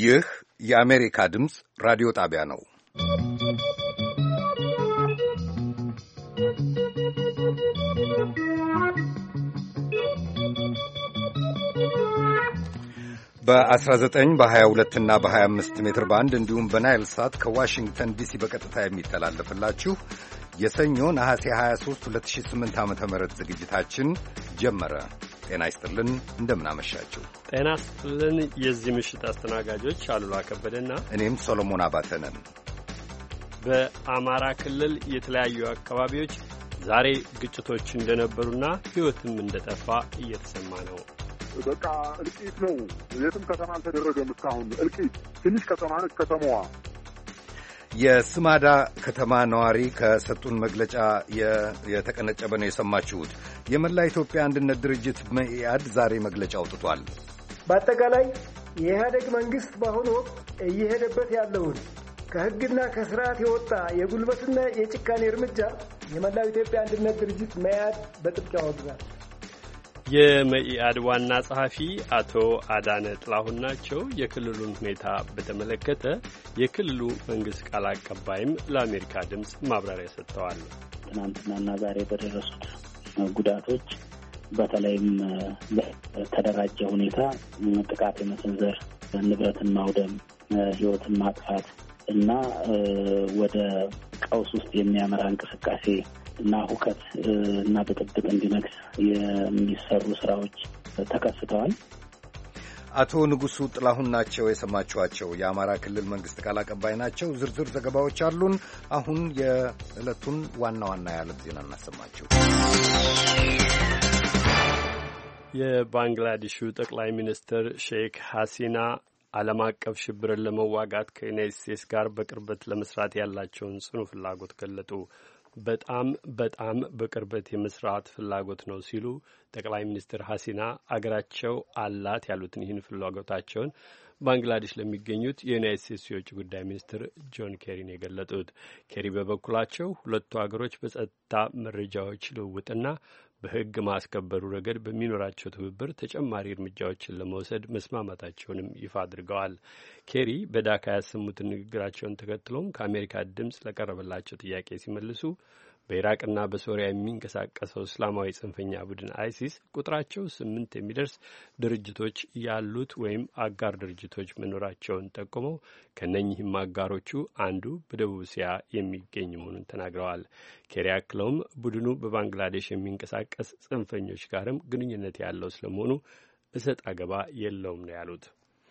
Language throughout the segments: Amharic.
ይህ የአሜሪካ ድምፅ ራዲዮ ጣቢያ ነው። በ19 በ22 እና በ25 ሜትር ባንድ እንዲሁም በናይል ሳት ከዋሽንግተን ዲሲ በቀጥታ የሚተላለፍላችሁ የሰኞ ነሐሴ 23 2008 ዓ.ም ዝግጅታችን ጀመረ። ጤና ይስጥልን፣ እንደምናመሻችሁ። ጤና ይስጥልን። የዚህ ምሽት አስተናጋጆች አሉላ ከበደና እኔም ሶሎሞን አባተ ነን። በአማራ ክልል የተለያዩ አካባቢዎች ዛሬ ግጭቶች እንደነበሩና ሕይወትም እንደጠፋ እየተሰማ ነው። በቃ እልቂት ነው። የትም ከተማ አልተደረገም እስካሁን። እልቂት ትንሽ ከተማ ነች ከተማዋ። የስማዳ ከተማ ነዋሪ ከሰጡን መግለጫ የተቀነጨበ ነው የሰማችሁት። የመላ ኢትዮጵያ አንድነት ድርጅት መኢአድ ዛሬ መግለጫ አውጥቷል። በአጠቃላይ የኢህአዴግ መንግስት በአሁኑ ወቅት እየሄደበት ያለውን ከህግና ከስርዓት የወጣ የጉልበትና የጭካኔ እርምጃ የመላው ኢትዮጵያ አንድነት ድርጅት መኢአድ በጥብቅ ያወግዛል። የመኢአድ ዋና ጸሐፊ አቶ አዳነ ጥላሁን ናቸው። የክልሉን ሁኔታ በተመለከተ የክልሉ መንግስት ቃል አቀባይም ለአሜሪካ ድምፅ ማብራሪያ ሰጥተዋል። ትናንትናና ዛሬ በደረሱት ጉዳቶች በተለይም በተደራጀ ሁኔታ ጥቃት የመሰንዘር፣ ንብረትን ማውደም፣ ህይወትን ማጥፋት እና ወደ ቀውስ ውስጥ የሚያመራ እንቅስቃሴ እና ሁከት እና ብጥብጥ እንዲነግስ የሚሰሩ ስራዎች ተከስተዋል። አቶ ንጉሱ ጥላሁን ናቸው የሰማችኋቸው። የአማራ ክልል መንግስት ቃል አቀባይ ናቸው። ዝርዝር ዘገባዎች አሉን። አሁን የዕለቱን ዋና ዋና የዓለም ዜና እናሰማችሁ። የባንግላዴሹ ጠቅላይ ሚኒስትር ሼክ ሐሲና ዓለም አቀፍ ሽብርን ለመዋጋት ከዩናይትድ ስቴትስ ጋር በቅርበት ለመስራት ያላቸውን ጽኑ ፍላጎት ገለጡ። በጣም በቅርበት የመስራት ፍላጎት ነው ሲሉ ጠቅላይ ሚኒስትር ሐሲና አገራቸው አላት ያሉትን ይህን ፍላጎታቸውን ባንግላዴሽ ለሚገኙት የዩናይትድ ስቴትስ የውጭ ጉዳይ ሚኒስትር ጆን ኬሪን የገለጡት። ኬሪ በበኩላቸው ሁለቱ አገሮች በጸጥታ መረጃዎች ልውውጥና በሕግ ማስከበሩ ረገድ በሚኖራቸው ትብብር ተጨማሪ እርምጃዎችን ለመውሰድ መስማማታቸውንም ይፋ አድርገዋል። ኬሪ በዳካ ያሰሙትን ንግግራቸውን ተከትሎም ከአሜሪካ ድምፅ ለቀረበላቸው ጥያቄ ሲመልሱ በኢራቅና በሶሪያ የሚንቀሳቀሰው እስላማዊ ጽንፈኛ ቡድን አይሲስ ቁጥራቸው 8 የሚደርስ ድርጅቶች ያሉት ወይም አጋር ድርጅቶች መኖራቸውን ጠቁመው ከነኚህም አጋሮቹ አንዱ በደቡብ እስያ የሚገኝ መሆኑን ተናግረዋል። ኬሪ አክለውም ቡድኑ በባንግላዴሽ የሚንቀሳቀስ ጽንፈኞች ጋርም ግንኙነት ያለው ስለመሆኑ እሰጥ አገባ የለውም ነው ያሉት።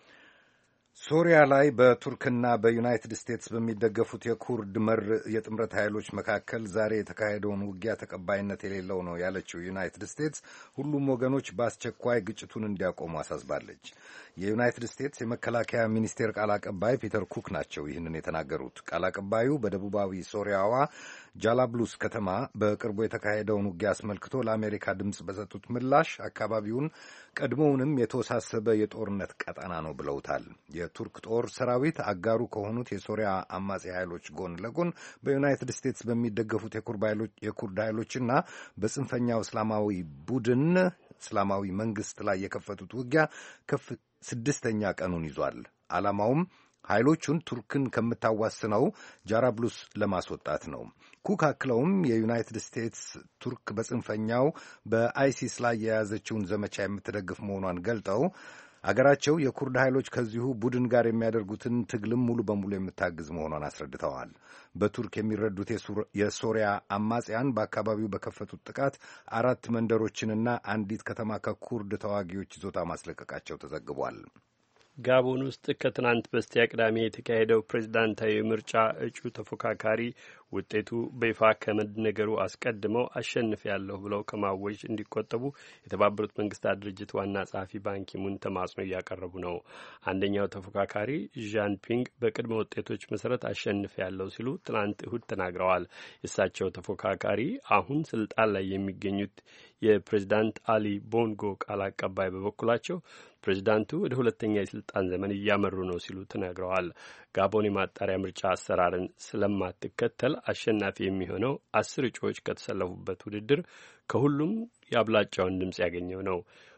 ሶሪያ ላይ በቱርክና በዩናይትድ ስቴትስ በሚደገፉት የኩርድ መር የጥምረት ኃይሎች መካከል ዛሬ የተካሄደውን ውጊያ ተቀባይነት የሌለው ነው ያለችው ዩናይትድ ስቴትስ ሁሉም ወገኖች በአስቸኳይ ግጭቱን እንዲያቆሙ አሳስባለች። የዩናይትድ ስቴትስ የመከላከያ ሚኒስቴር ቃል አቀባይ ፒተር ኩክ ናቸው ይህንን የተናገሩት። ቃል አቀባዩ በደቡባዊ ሶሪያዋ ጃላብሉስ ከተማ በቅርቡ የተካሄደውን ውጊያ አስመልክቶ ለአሜሪካ ድምፅ በሰጡት ምላሽ አካባቢውን ቀድሞውንም የተወሳሰበ የጦርነት ቀጠና ነው ብለውታል። የቱርክ ጦር ሰራዊት አጋሩ ከሆኑት የሶሪያ አማጺ ኃይሎች ጎን ለጎን በዩናይትድ ስቴትስ በሚደገፉት የኩርድ ኃይሎችና በጽንፈኛው እስላማዊ ቡድን እስላማዊ መንግስት ላይ የከፈቱት ውጊያ ስድስተኛ ቀኑን ይዟል። ዓላማውም ኃይሎቹን ቱርክን ከምታዋስነው ጃራብሉስ ለማስወጣት ነው። ኩክ አክለውም የዩናይትድ ስቴትስ ቱርክ በጽንፈኛው በአይሲስ ላይ የያዘችውን ዘመቻ የምትደግፍ መሆኗን ገልጠው አገራቸው የኩርድ ኃይሎች ከዚሁ ቡድን ጋር የሚያደርጉትን ትግልም ሙሉ በሙሉ የምታግዝ መሆኗን አስረድተዋል። በቱርክ የሚረዱት የሶሪያ አማጽያን በአካባቢው በከፈቱት ጥቃት 4 መንደሮችንና አንዲት ከተማ ከኩርድ ተዋጊዎች ይዞታ ማስለቀቃቸው ተዘግቧል። ጋቦን ውስጥ ከትናንት በስቲያ ቅዳሜ የተካሄደው ፕሬዝዳንታዊ ምርጫ እጩ ተፎካካሪ ውጤቱ በይፋ ከመነገሩ አስቀድመው አሸንፊያለሁ ብለው ከማወጅ እንዲቆጠቡ የተባበሩት መንግስታት ድርጅት ዋና ጸሐፊ ባንኪሙን ተማጽኖ እያቀረቡ ነው። አንደኛው ተፎካካሪ ዣን ፒንግ በቅድመ ውጤቶች መሰረት አሸንፊያለሁ ሲሉ ትናንት እሁድ ተናግረዋል። የእሳቸው ተፎካካሪ አሁን ስልጣን ላይ የሚገኙት የፕሬዝዳንት አሊ ቦንጎ ቃል አቀባይ በበኩላቸው ፕሬዝዳንቱ ወደ ሁለተኛ የስልጣን ዘመን እያመሩ ነው ሲሉ ተናግረዋል። ጋቦን የማጣሪያ ምርጫ አሰራርን ስለማትከተል አሸናፊ የሚሆነው 10 እጩዎች ከተሰለፉበት ውድድር ከሁሉም የአብላጫውን ድምፅ ያገኘው ነው።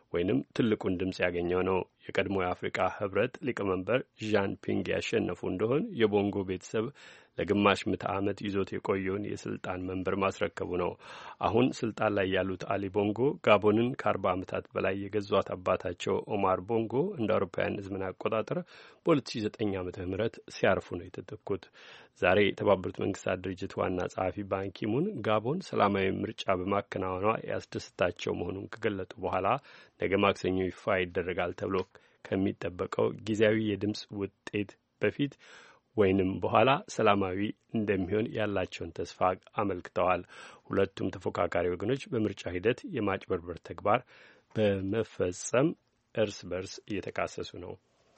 ወይንም ትልቁን ድምፅ ያገኘው ነው። የቀድሞ የአፍሪካ ህብረት ሊቀመንበር ዣን ፒንግ ያሸነፉ እንደሆን የቦንጎ ቤተሰብ ለግማሽ ምዕተ ዓመት ይዞት የቆየውን የስልጣን መንበር ማስረከቡ ነው። አሁን ስልጣን ላይ ያሉት አሊ ቦንጎ ጋቦንን ከ40 ዓመታት በላይ የገዟት አባታቸው ኦማር ቦንጎ እንደ አውሮፓውያን ዘመን አቆጣጠር በ2009 ዓመተ ምህረት ሲያርፉ ነው የተተኩት። ዛሬ የተባበሩት መንግስታት ድርጅት ዋና ጸሐፊ ባንኪሙን ጋቦን ሰላማዊ ምርጫ በማከናወኗ ያስደስታቸው መሆኑን ከገለጡ በኋላ ነገ ማክሰኞ ይፋ ይደረጋል ተብሎ ከሚጠበቀው ጊዜያዊ የድምፅ ውጤት በፊት ወይንም በኋላ ሰላማዊ እንደሚሆን ያላቸውን ተስፋ አመልክተዋል። ሁለቱም ተፎካካሪ ወገኖች በምርጫ ሂደት የማጭበርበር ተግባር በመፈጸም እርስ በርስ እየተካሰሱ ነው።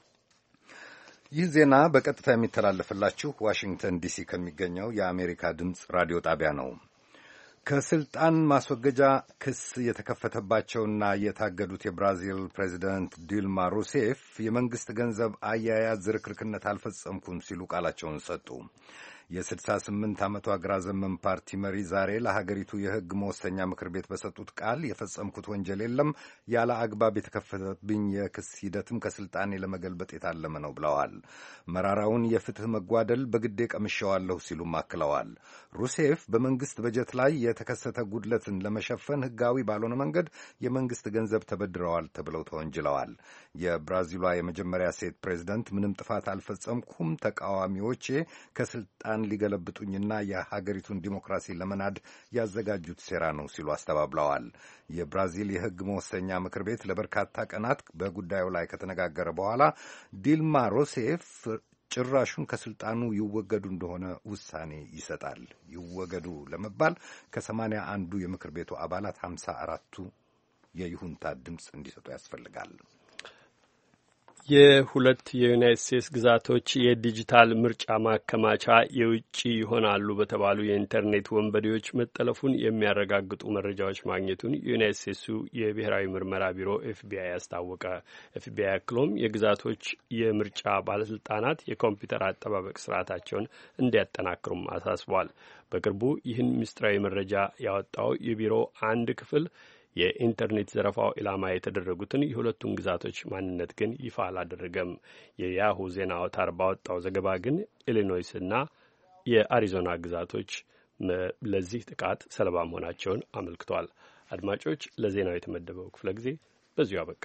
ይህ ዜና በቀጥታ የሚተላለፍላችሁ ዋሽንግተን ዲሲ ከሚገኘው የአሜሪካ ድምፅ ራዲዮ ጣቢያ ነው። ከስልጣን ማስወገጃ ክስ የተከፈተባቸውና የታገዱት የብራዚል ፕሬዚደንት ዲልማ ሩሴፍ የመንግሥት ገንዘብ አያያዝ ዝርክርክነት አልፈጸምኩም ሲሉ ቃላቸውን ሰጡ። የ68 ዓመቷ ግራ ዘመም ፓርቲ መሪ ዛሬ ለሀገሪቱ የሕግ መወሰኛ ምክር ቤት በሰጡት ቃል የፈጸምኩት ወንጀል የለም፣ ያለ አግባብ የተከፈተብኝ የክስ ሂደትም ከስልጣኔ ለመገልበጥ የታለመ ነው ብለዋል። መራራውን የፍትህ መጓደል በግዴ ቀምሸዋለሁ ሲሉም አክለዋል። ሩሴፍ በመንግስት በጀት ላይ የተከሰተ ጉድለትን ለመሸፈን ሕጋዊ ባልሆነ መንገድ የመንግስት ገንዘብ ተበድረዋል ተብለው ተወንጅለዋል። የብራዚሏ የመጀመሪያ ሴት ፕሬዚደንት ምንም ጥፋት አልፈጸምኩም፣ ተቃዋሚዎቼ ከስልጣን ሊገለብጡኝና የሀገሪቱን ዲሞክራሲ ለመናድ ያዘጋጁት ሴራ ነው ሲሉ አስተባብለዋል። የብራዚል የሕግ መወሰኛ ምክር ቤት ለበርካታ ቀናት በጉዳዩ ላይ ከተነጋገረ በኋላ ዲልማ ሩሴፍ ጭራሹን ከስልጣኑ ይወገዱ እንደሆነ ውሳኔ ይሰጣል። ይወገዱ ለመባል ከ81 የምክር ቤቱ አባላት 54ቱ የይሁንታ ድምፅ እንዲሰጡ ያስፈልጋል። የሁለት የዩናይትድ ስቴትስ ግዛቶች የዲጂታል ምርጫ ማከማቻ የውጭ ይሆናሉ በተባሉ የኢንተርኔት ወንበዴዎች መጠለፉን የሚያረጋግጡ መረጃዎች ማግኘቱን የዩናይትድ ስቴትሱ የብሔራዊ ምርመራ ቢሮ ኤፍቢአይ አስታወቀ። ኤፍቢአይ አክሎም የግዛቶች የምርጫ ባለስልጣናት የኮምፒውተር አጠባበቅ ስርዓታቸውን እንዲያጠናክሩም አሳስቧል። በቅርቡ ይህን ምስጢራዊ መረጃ ያወጣው የቢሮ አንድ ክፍል የኢንተርኔት ዘረፋው ኢላማ የተደረጉትን የሁለቱን ግዛቶች ማንነት ግን ይፋ አላደረገም። የያሁ ዜና አውታር ባወጣው ዘገባ ግን ኢሊኖይስና የአሪዞና ግዛቶች ለዚህ ጥቃት ሰለባ መሆናቸውን አመልክቷል። አድማጮች፣ ለዜናው የተመደበው ክፍለ ጊዜ በዚሁ አበቃ።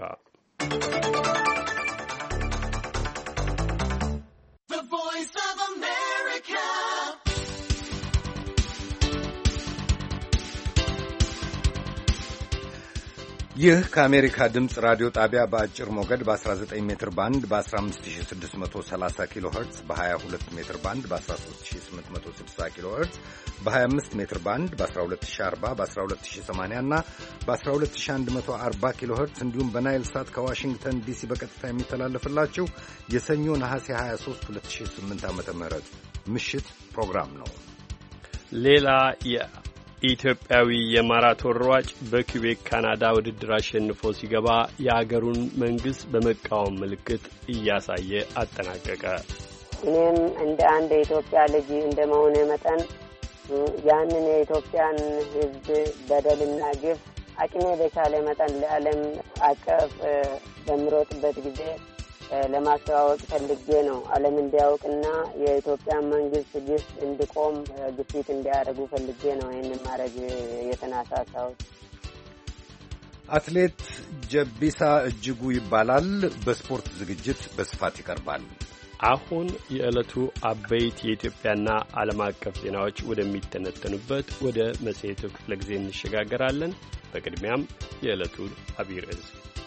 ይህ ከአሜሪካ ድምፅ ራዲዮ ጣቢያ በአጭር ሞገድ በ19 ሜትር ባንድ በ15630 ኪሎ ኸርትዝ በ22 ሜትር ባንድ በ13860 ኪሎ ኸርትዝ በ25 ሜትር ባንድ በ12040 በ12080 እና በ12140 ኪሎ ኸርትዝ እንዲሁም በናይል ሳት ከዋሽንግተን ዲሲ በቀጥታ የሚተላለፍላችሁ የሰኞ ነሐሴ 23 2008 ዓ.ም ምሽት ፕሮግራም ነው። ሌላ ኢትዮጵያዊ የማራቶን ሯጭ በኪቤክ ካናዳ ውድድር አሸንፎ ሲገባ የአገሩን መንግስት በመቃወም ምልክት እያሳየ አጠናቀቀ። እኔም እንደ አንድ የኢትዮጵያ ልጅ እንደመሆነ መጠን ያንን የኢትዮጵያን ሕዝብ በደልና ግፍ አቅሜ በቻለ መጠን ለዓለም አቀፍ በምሮጥበት ጊዜ ለማስተዋወቅ ፈልጌ ነው። ዓለም እንዲያውቅና የኢትዮጵያን መንግስት ግፍ እንዲቆም ግፊት እንዲያደርጉ ፈልጌ ነው ይህንን ማድረግ የተነሳሳሁት። አትሌት ጀቢሳ እጅጉ ይባላል። በስፖርት ዝግጅት በስፋት ይቀርባል። አሁን የዕለቱ አበይት የኢትዮጵያና ዓለም አቀፍ ዜናዎች ወደሚተነተኑበት ወደ መጽሔቱ ክፍለ ጊዜ እንሸጋገራለን። በቅድሚያም የዕለቱ አብይ ርዕስ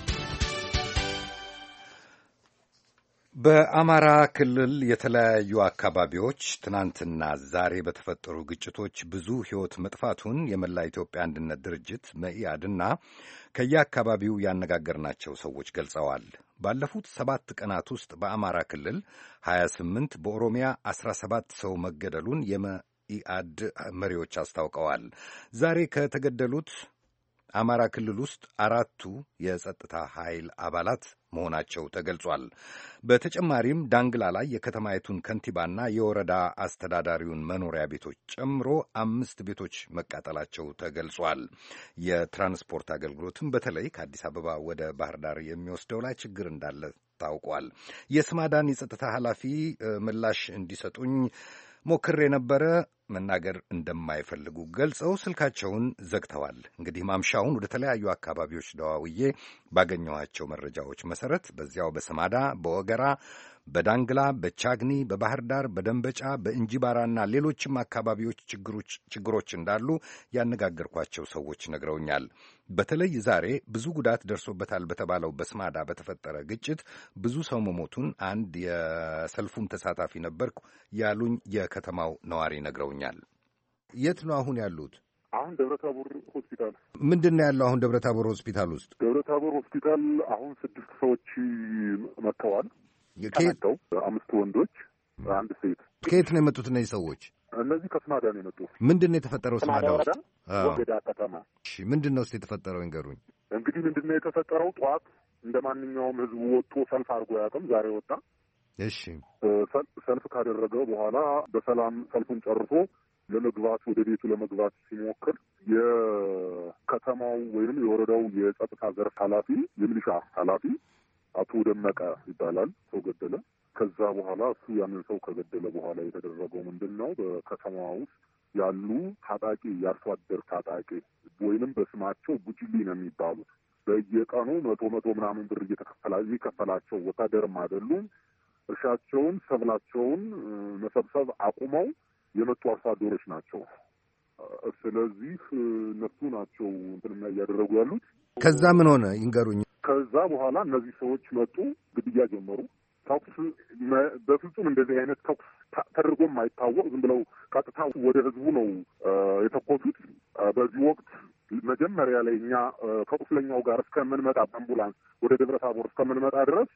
በአማራ ክልል የተለያዩ አካባቢዎች ትናንትና ዛሬ በተፈጠሩ ግጭቶች ብዙ ሕይወት መጥፋቱን የመላ ኢትዮጵያ አንድነት ድርጅት መኢአድና ከየአካባቢው ያነጋገርናቸው ሰዎች ገልጸዋል። ባለፉት 7 ቀናት ውስጥ በአማራ ክልል 28፣ በኦሮሚያ 17 ሰው መገደሉን የመኢአድ መሪዎች አስታውቀዋል። ዛሬ ከተገደሉት አማራ ክልል ውስጥ 4ቱ የጸጥታ ኃይል አባላት መሆናቸው ተገልጿል። በተጨማሪም ዳንግላ ላይ የከተማይቱን ከንቲባና የወረዳ አስተዳዳሪውን መኖሪያ ቤቶች ጨምሮ 5 ቤቶች መቃጠላቸው ተገልጿል። የትራንስፖርት አገልግሎትም በተለይ ከአዲስ አበባ ወደ ባህር ዳር የሚወስደው ላይ ችግር እንዳለ ታውቋል። የስማዳን የጸጥታ ኃላፊ ምላሽ እንዲሰጡኝ ሞክሬ ነበረ። መናገር እንደማይፈልጉ ገልጸው ስልካቸውን ዘግተዋል። እንግዲህ ማምሻውን ወደ ተለያዩ አካባቢዎች ደዋውዬ ባገኘኋቸው መረጃዎች መሰረት በዚያው በስማዳ፣ በወገራ፣ በዳንግላ፣ በቻግኒ፣ በባህር ዳር፣ በደንበጫ፣ በእንጂባራና ሌሎችም አካባቢዎች ችግሮች እንዳሉ ያነጋገርኳቸው ሰዎች ነግረውኛል። በተለይ ዛሬ ብዙ ጉዳት ደርሶበታል በተባለው በስማዳ በተፈጠረ ግጭት ብዙ ሰው መሞቱን አንድ የሰልፉም ተሳታፊ ነበርኩ ያሉኝ የከተማው ነዋሪ ነግረውኛል። የት ነው አሁን ያሉት? አሁን ደብረታቦር ሆስፒታል። ምንድን ነው ያለው አሁን ደብረታቦር ሆስፒታል ውስጥ? ደብረታቦር ሆስፒታል አሁን 6 ሰዎች መጥተዋል። ከመጣው 5 ወንዶች፣ 1 ሴት። ከየት ነው የመጡት እነዚህ ሰዎች? እነዚህ ከስማዳ ነው የመጡት። ምንድን ነው የተፈጠረው ስማዳ ውስጥ? ወገዳ ከተማ። እሺ፣ ምንድን ነው እስኪ የተፈጠረው ይንገሩኝ። እንግዲህ ምንድን ነው የተፈጠረው? ጠዋት እንደ ማንኛውም ህዝቡ ወጥቶ ሰልፍ አድርጎ ያውቅም። ዛሬ ወጣ። እሺ፣ ሰልፍ ካደረገ በኋላ በሰላም ሰልፉን ጨርሶ ለመግባት ወደ ቤቱ ለመግባት ሲሞክር የከተማው ወይንም የወረዳው የጸጥታ ዘርፍ ኃላፊ የሚሊሻ ኃላፊ አቶ ደመቀ ይባላል ሰው ገደለ። ከዛ በኋላ እሱ ያንን ሰው ከገደለ በኋላ የተደረገው ምንድን ነው? በከተማዋ ውስጥ ያሉ ታጣቂ የአርሶ አደር ታጣቂ ወይንም በስማቸው ቡጅሊ ነው የሚባሉት በየቀኑ መቶ ምናምን ብር የሚከፈላቸው ወታደርም አይደሉም። እርሻቸውን፣ ሰብላቸውን መሰብሰብ አቁመው የመጡ አርሶ አደሮች ናቸው። ስለዚህ እነሱ ናቸው እንትን እያደረጉ ያሉት። ከዛ ምን ሆነ ይንገሩኝ። ከዛ በኋላ እነዚህ ሰዎች መጡ፣ ግድያ ጀመሩ። ተኩስ በፍጹም እንደዚህ አይነት ተኩስ ተደርጎ የማይታወቅ ዝም ብለው ቀጥታ ወደ ህዝቡ ነው የተኮሱት። በዚህ ወቅት መጀመሪያ ላይ እኛ ከቁስለኛው ጋር እስከምንመጣ በአምቡላንስ ወደ ደብረታቦር እስከምንመጣ ድረስ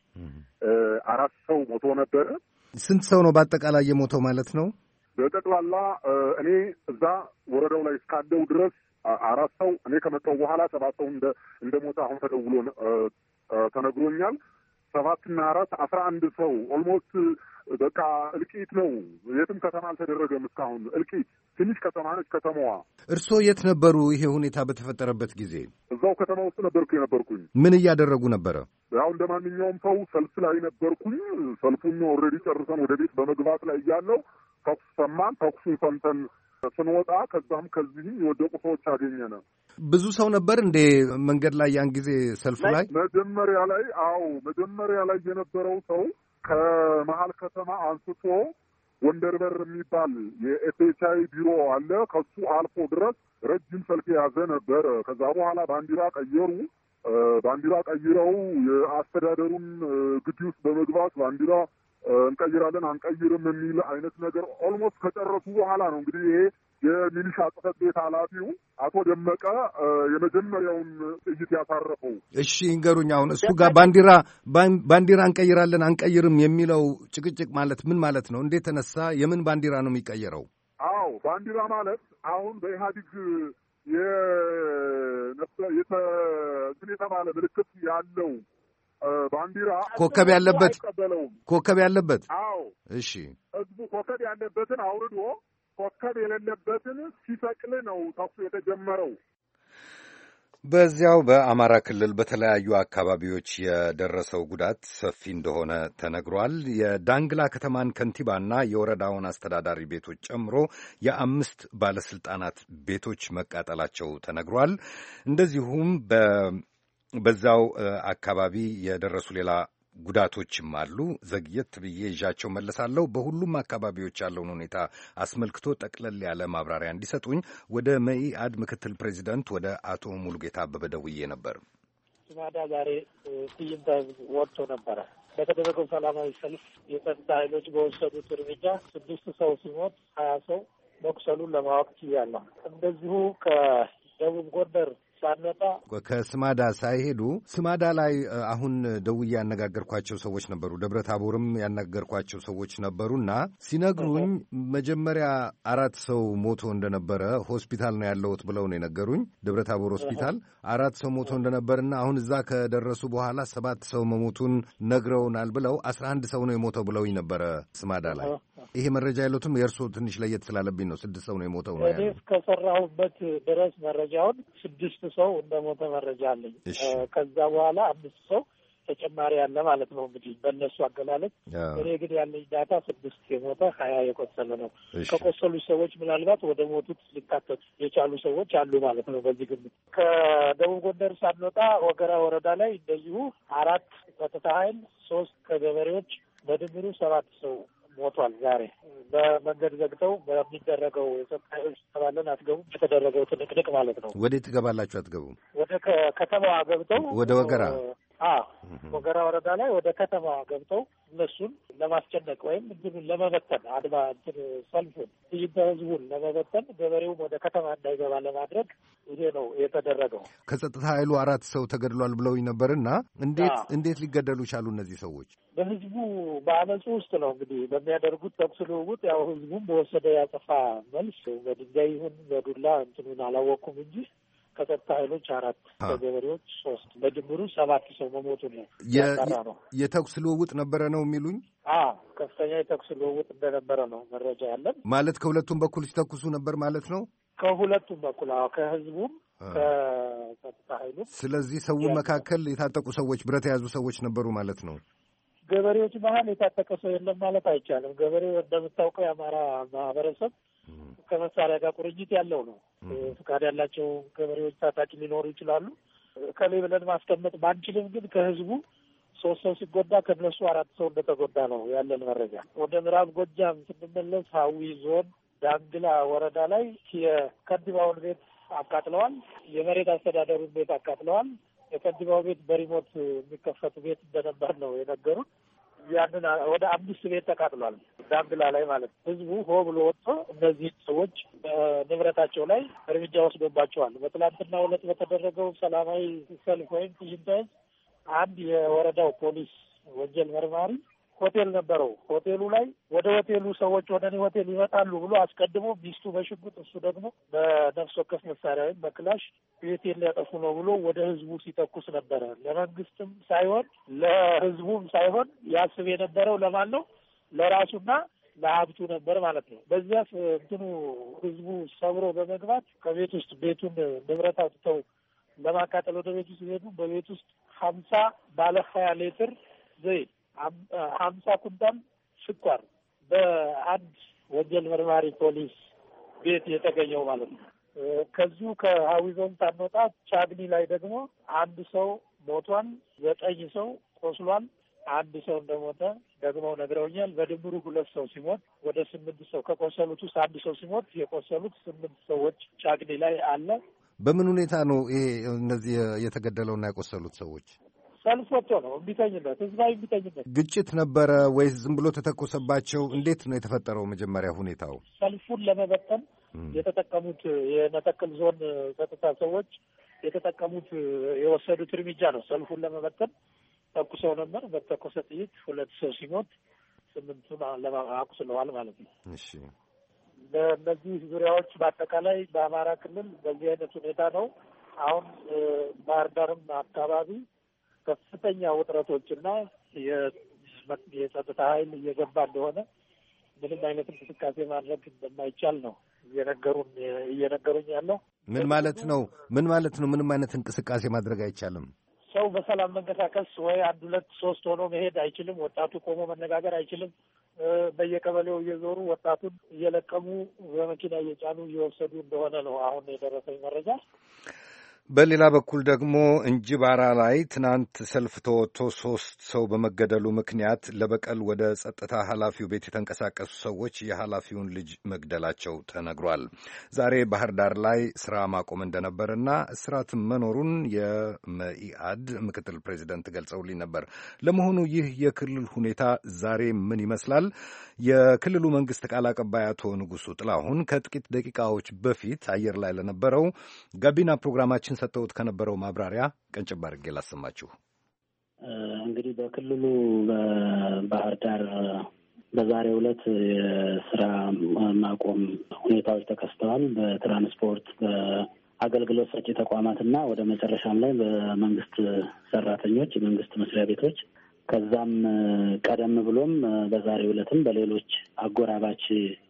4 ሰው ሞቶ ነበረ። ስንት ሰው ነው በአጠቃላይ የሞተው ማለት ነው? በጠቅላላ እኔ እዛ ወረዳው ላይ እስካለው ድረስ 4 ሰው፣ እኔ ከመጣሁ በኋላ 7 ሰው እንደ ሞተ አሁን ተደውሎ ተነግሮኛል። 7 እና 4 11 ሰው ኦልሞስት በቃ እልቂት ነው። የትም ከተማ አልተደረገም እስካሁን እልቂት። ትንሽ ከተማ ነች ከተማዋ። እርስዎ የት ነበሩ ይሄ ሁኔታ በተፈጠረበት ጊዜ? እዛው ከተማ ውስጥ የነበርኩኝ። ምን እያደረጉ ነበረ? ያው እንደ ማንኛውም ሰው ሰልፍ ላይ ነበርኩኝ። ሰልፉን ኦልሬዲ ጨርሰን ወደ ቤት በመግባት ላይ እያለው ተኩስ ሰማን። ተኩሱን ሰምተን ስንወጣ ከዛም ከዚህም የወደቁ ሰዎች አገኘን። ብዙ ሰው ነበር እንዴ መንገድ ላይ ያን ጊዜ ሰልፉ ላይ? መጀመሪያ ላይ የነበረው ሰው ከመሀል ከተማ አንስቶ ወንደር በር የሚባል የኤፍኤችአይ ቢሮ አለ። ከሱ አልፎ ድረስ ረጅም ሰልፍ የያዘ ነበር። ከዛ በኋላ ባንዲራ ቀይረው የአስተዳደሩን ግቢ ውስጥ በመግባት ባንዲራ እንቀይራለን አንቀይርም የሚል አይነት ነገር ኦልሞስት ከጨረሱ በኋላ ነው እንግዲህ ይሄ የሚሊሻ ጽሕፈት ቤት ኃላፊው አቶ ደመቀ የመጀመሪያውን ጥይት ያሳረፈው። እሺ ይንገሩኝ፣ አሁን እሱ ጋር ባንዲራ እንቀይራለን አንቀይርም የሚለው ጭቅጭቅ ማለት ምን ማለት ነው? እንዴት ተነሳ? የምን ባንዲራ ነው የሚቀየረው? አዎ ባንዲራ ማለት አሁን በኢህአዴግ የተባለ ምልክት ያለው ባንዲራ ኮከብ ያለበት። አዎ እሺ፣ ህዝቡ ኮከብ ያለበትን አውርዶ ኮከብ የሌለበትን ሲፈቅል ነው ተኩሱ የተጀመረው። በዚያው በአማራ ክልል በተለያዩ አካባቢዎች የደረሰው ጉዳት ሰፊ እንደሆነ ተነግሯል። የዳንግላ ከተማን ከንቲባና የወረዳውን አስተዳዳሪ ቤቶች ጨምሮ የ5 ባለስልጣናት ቤቶች መቃጠላቸው ተነግሯል። እንደዚሁም በዛው አካባቢ የደረሱ ሌላ ጉዳቶችም አሉ። ዘግየት ብዬ ይዣቸው መለሳለሁ። በሁሉም አካባቢዎች ያለውን ሁኔታ አስመልክቶ ጠቅለል ያለ ማብራሪያ እንዲሰጡኝ ወደ መኢአድ ምክትል ፕሬዚደንት ወደ አቶ ሙሉጌታ አበበ ደውዬ ነበር። ስማዳ ዛሬ ትዕይንተ ህዝብ ወጥቶ ነበረ። በተደረገው ሰላማዊ ሰልፍ የጸጥታ ኃይሎች በወሰዱት እርምጃ 6 ሰው ሲሞት 20 ሰው መቁሰሉን ለማወቅ ችያለሁ። እንደዚሁ ከደቡብ ጎንደር ሳንወጣ ከስማዳ ሳይሄዱ ስማዳ ላይ አሁን ደውዬ ያነጋገርኳቸው ሰዎች ነበሩ። ደብረ ታቦርም ያነጋገርኳቸው ሰዎች ነበሩና ሲነግሩኝ መጀመሪያ 4 ሰው ሞቶ እንደነበረ ሆስፒታል ነው ያለሁት ብለው ነው የነገሩኝ። ደብረ ታቦር ሆስፒታል 4 ሰው ሞቶ እንደነበርና አሁን እዛ ከደረሱ በኋላ 7 ሰው መሞቱን ነግረውናል ብለው 11 ሰው ነው የሞተው ብለውኝ ነበረ ስማዳ ላይ። ይሄ መረጃ ያለውትም የእርስዎ ትንሽ ለየት ስላለብኝ ነው። 6 ሰው ነው የሞተው ነው ያለው። እስከሰራሁበት ድረስ መረጃውን 6 ሰው እንደሞተ መረጃ አለኝ። ከዛ በኋላ 5 ሰው ተጨማሪ ያለ ማለት ነው እንግዲህ በእነሱ አገላለጽ። እኔ ግን ያለኝ ዳታ 6 የሞተ 20 የቆሰለ ነው። ከቆሰሉ ሰዎች ምናልባት ወደ ሞቱት ሊካተቱ የቻሉ ሰዎች አሉ ማለት ነው በዚህ ግምት። ከደቡብ ጎንደር ሳንወጣ ወገራ ወረዳ ላይ እንደዚሁ 4 ጸጥታ ኃይል 3 ከገበሬዎች በድምሩ 7 ሰው ሞቷል። ዛሬ በመንገድ ዘግተው በሚደረገው የጸጥታ ኃይሎች ተባለን አትገቡም የተደረገው ትንቅንቅ ማለት ነው። ወዴት ትገባላችሁ? አትገቡም? ወደ ከተማዋ ገብተው ወደ ወገራ ወገራ ወረዳ ላይ ወደ ከተማዋ ገብተው እነሱን ለማስጨነቅ ወይም እንትኑን ለመበተን አድማ ሰልፉን ትዕይንተ ህዝቡን ለመበተን ገበሬውም ወደ ከተማ እንዳይገባ ለማድረግ ይሄ ነው የተደረገው። ከጸጥታ ኃይሉ 4 ሰው ተገድሏል ብለውኝ ነበርና እንዴት ሊገደሉ ቻሉ እነዚህ ሰዎች? በህዝቡ በአመፁ ውስጥ ነው እንግዲህ በሚያደርጉት ተኩስ ልውውጥ ያው ህዝቡም በወሰደ ያጸፋ መልስ በድንጋይ ይሁን በዱላ እንትኑን አላወቅኩም እንጂ ከጸጥታ ኃይሎች 4 ከገበሬዎች 3 በድምሩ 7 ሰው መሞቱ ነው ያጣራ ነው። የተኩስ ልውውጥ ነበረ ነው የሚሉኝ? ከፍተኛ የተኩስ ልውውጥ እንደነበረ ነው መረጃ ያለን። ማለት ከሁለቱም በኩል ሲተኩሱ ነበር ማለት ነው? ከሁለቱም በኩል ከህዝቡም ከጸጥታ ኃይሉ። ስለዚህ ሰው መካከል የታጠቁ ሰዎች፣ ብረት የያዙ ሰዎች ነበሩ ማለት ነው? ገበሬዎች መሀል የታጠቀ ሰው የለም ማለት አይቻልም። ገበሬው እንደምታውቀው የአማራ ማህበረሰብ ከመሳሪያ ጋር ቁርኝት ያለው ነው። ፍቃድ ያላቸው ገበሬዎች ታጣቂ ሊኖሩ ይችላሉ። ከላይ ብለን ማስቀመጥ ባንችልም ግን ከህዝቡ 3 ሰው ሲጎዳ ከነሱ 4 ሰው እንደተጎዳ ነው ያለን መረጃ። ወደ ምዕራብ ጎጃም ስንመለስ ሀዊ ዞን ዳንግላ ወረዳ ላይ የከንቲባውን ቤት አቃጥለዋል። የመሬት አስተዳደሩን ቤት አቃጥለዋል። የከንቲባው ቤት በሪሞት የሚከፈቱ ቤት እንደነበር ነው የነገሩን። ያንን ወደ 5 ቤት ተቃጥሏል ዳንግላ ላይ ማለት ነው። ህዝቡ ሆ ብሎ ወጥቶ እነዚህ ሰዎች ንብረታቸው ላይ እርምጃ ወስዶባቸዋል። በትላንትናው ዕለት በተደረገው ሰላማዊ ሰልፍ ወይም ትዕይንተ ህዝብ አንድ የወረዳው ፖሊስ ወንጀል መርማሪ ሆቴል ነበረው። ሆቴሉ ላይ ወደ ሆቴሉ ሰዎች ወደ እኔ ሆቴል ይመጣሉ ብሎ አስቀድሞ ሚስቱ በሽጉጥ እሱ ደግሞ በነፍስ ወከፍ መሳሪያ ወይም በክላሽ ቤቴን ሊያጠፉ ነው ብሎ ወደ ህዝቡ ሲተኩስ ነበረ። ለመንግስትም ሳይሆን ለህዝቡም ሳይሆን ያስብ የነበረው ለማን ነው? ለራሱና ለሀብቱ ነበር ማለት ነው። በዚያ እንትኑ ህዝቡ ሰብሮ በመግባት ከቤት ውስጥ ቤቱን ንብረት አውጥተው ለማቃጠል ወደ ቤት ውስጥ ሲሄዱ በቤት ውስጥ 50 ባለ 20 ሊትር ዘይት 50 ኩንታል ስኳር በአንድ ወንጀል መርማሪ ፖሊስ ቤት የተገኘው ማለት ነው። ከዚሁ ከሀዊ ዞን ሳንወጣ ቻግኒ ላይ ደግሞ 1 ሰው ሞቷል፣ 9 ሰው ቆስሏል። 1 ሰው እንደሞተ ደግሞ ነግረውኛል። በድምሩ 2 ሰው ሲሞት ወደ 8 ሰው ከቆሰሉት ውስጥ 1 ሰው ሲሞት የቆሰሉት 8 ሰዎች ቻግኒ ላይ አለ። በምን ሁኔታ ነው ይሄ እነዚህ የተገደለውና የቆሰሉት ሰዎች? ሰልፍ ወጥቶ ነው። እምቢተኝነት፣ ህዝባዊ እምቢተኝነት። ግጭት ነበረ ወይስ ዝም ብሎ ተተኮሰባቸው? እንዴት ነው የተፈጠረው መጀመሪያ ሁኔታው? ሰልፉን ለመበተን የተጠቀሙት የመተከል ዞን ጸጥታ ሰዎች የተጠቀሙት የወሰዱት እርምጃ ነው። ሰልፉን ለመበተን ተኩሰው ነበር። በተኮሰ ጥይት 2 ሰው ሲሞት 8ቱን አቁስለዋል ማለት ነው። እሺ፣ በእነዚህ ዙሪያዎች በአጠቃላይ በአማራ ክልል በዚህ አይነት ሁኔታ ነው። አሁን ባህር ዳርም አካባቢ ከፍተኛ ውጥረቶችና የጸጥታ ኃይል እየገባ እንደሆነ ምንም አይነት እንቅስቃሴ ማድረግ እንደማይቻል ነው እየነገሩኝ ያለው። ምን ማለት ነው? ምንም አይነት እንቅስቃሴ ማድረግ አይቻልም? ሰው በሰላም መንቀሳቀስ ወይ 1፣ 2፣ 3 ሆኖ መሄድ አይችልም። ወጣቱ ቆሞ መነጋገር አይችልም። በየቀበሌው እየዞሩ ወጣቱን እየለቀሙ በመኪና እየጫኑ እየወሰዱ እንደሆነ ነው አሁን የደረሰኝ መረጃ። በሌላ በኩል ደግሞ እንጅባራ ላይ ትናንት ሰልፍ ተወጥቶ 3 ሰው በመገደሉ ምክንያት ለበቀል ወደ ጸጥታ ኃላፊው ቤት የተንቀሳቀሱ ሰዎች የኃላፊውን ልጅ መግደላቸው ተነግሯል። ዛሬ ባህር ዳር ላይ ስራ ማቆም እንደነበርና እስራትም መኖሩን የመኢአድ ምክትል ፕሬዚደንት ገልጸውልኝ ነበር። ለመሆኑ ይህ የክልል ሁኔታ ዛሬ ምን ይመስላል? የክልሉ መንግስት ቃል አቀባይ አቶ ንጉሱ ጥላሁን ከጥቂት ደቂቃዎች በፊት አየር ላይ ለነበረው ጋቢና ፕሮግራማችን ሰሞኑን ሰጥተውት ከነበረው ማብራሪያ ቀንጨብ አድርጌ ላሰማችሁ። እንግዲህ በክልሉ በባህር ዳር በዛሬው ዕለት የስራ ማቆም ሁኔታዎች ተከስተዋል። በትራንስፖርት በአገልግሎት ሰጪ ተቋማትና ወደ መጨረሻም ላይ በመንግስት ሰራተኞች፣ የመንግስት መስሪያ ቤቶች ከዛም ቀደም ብሎም በዛሬው ዕለትም በሌሎች አጎራባች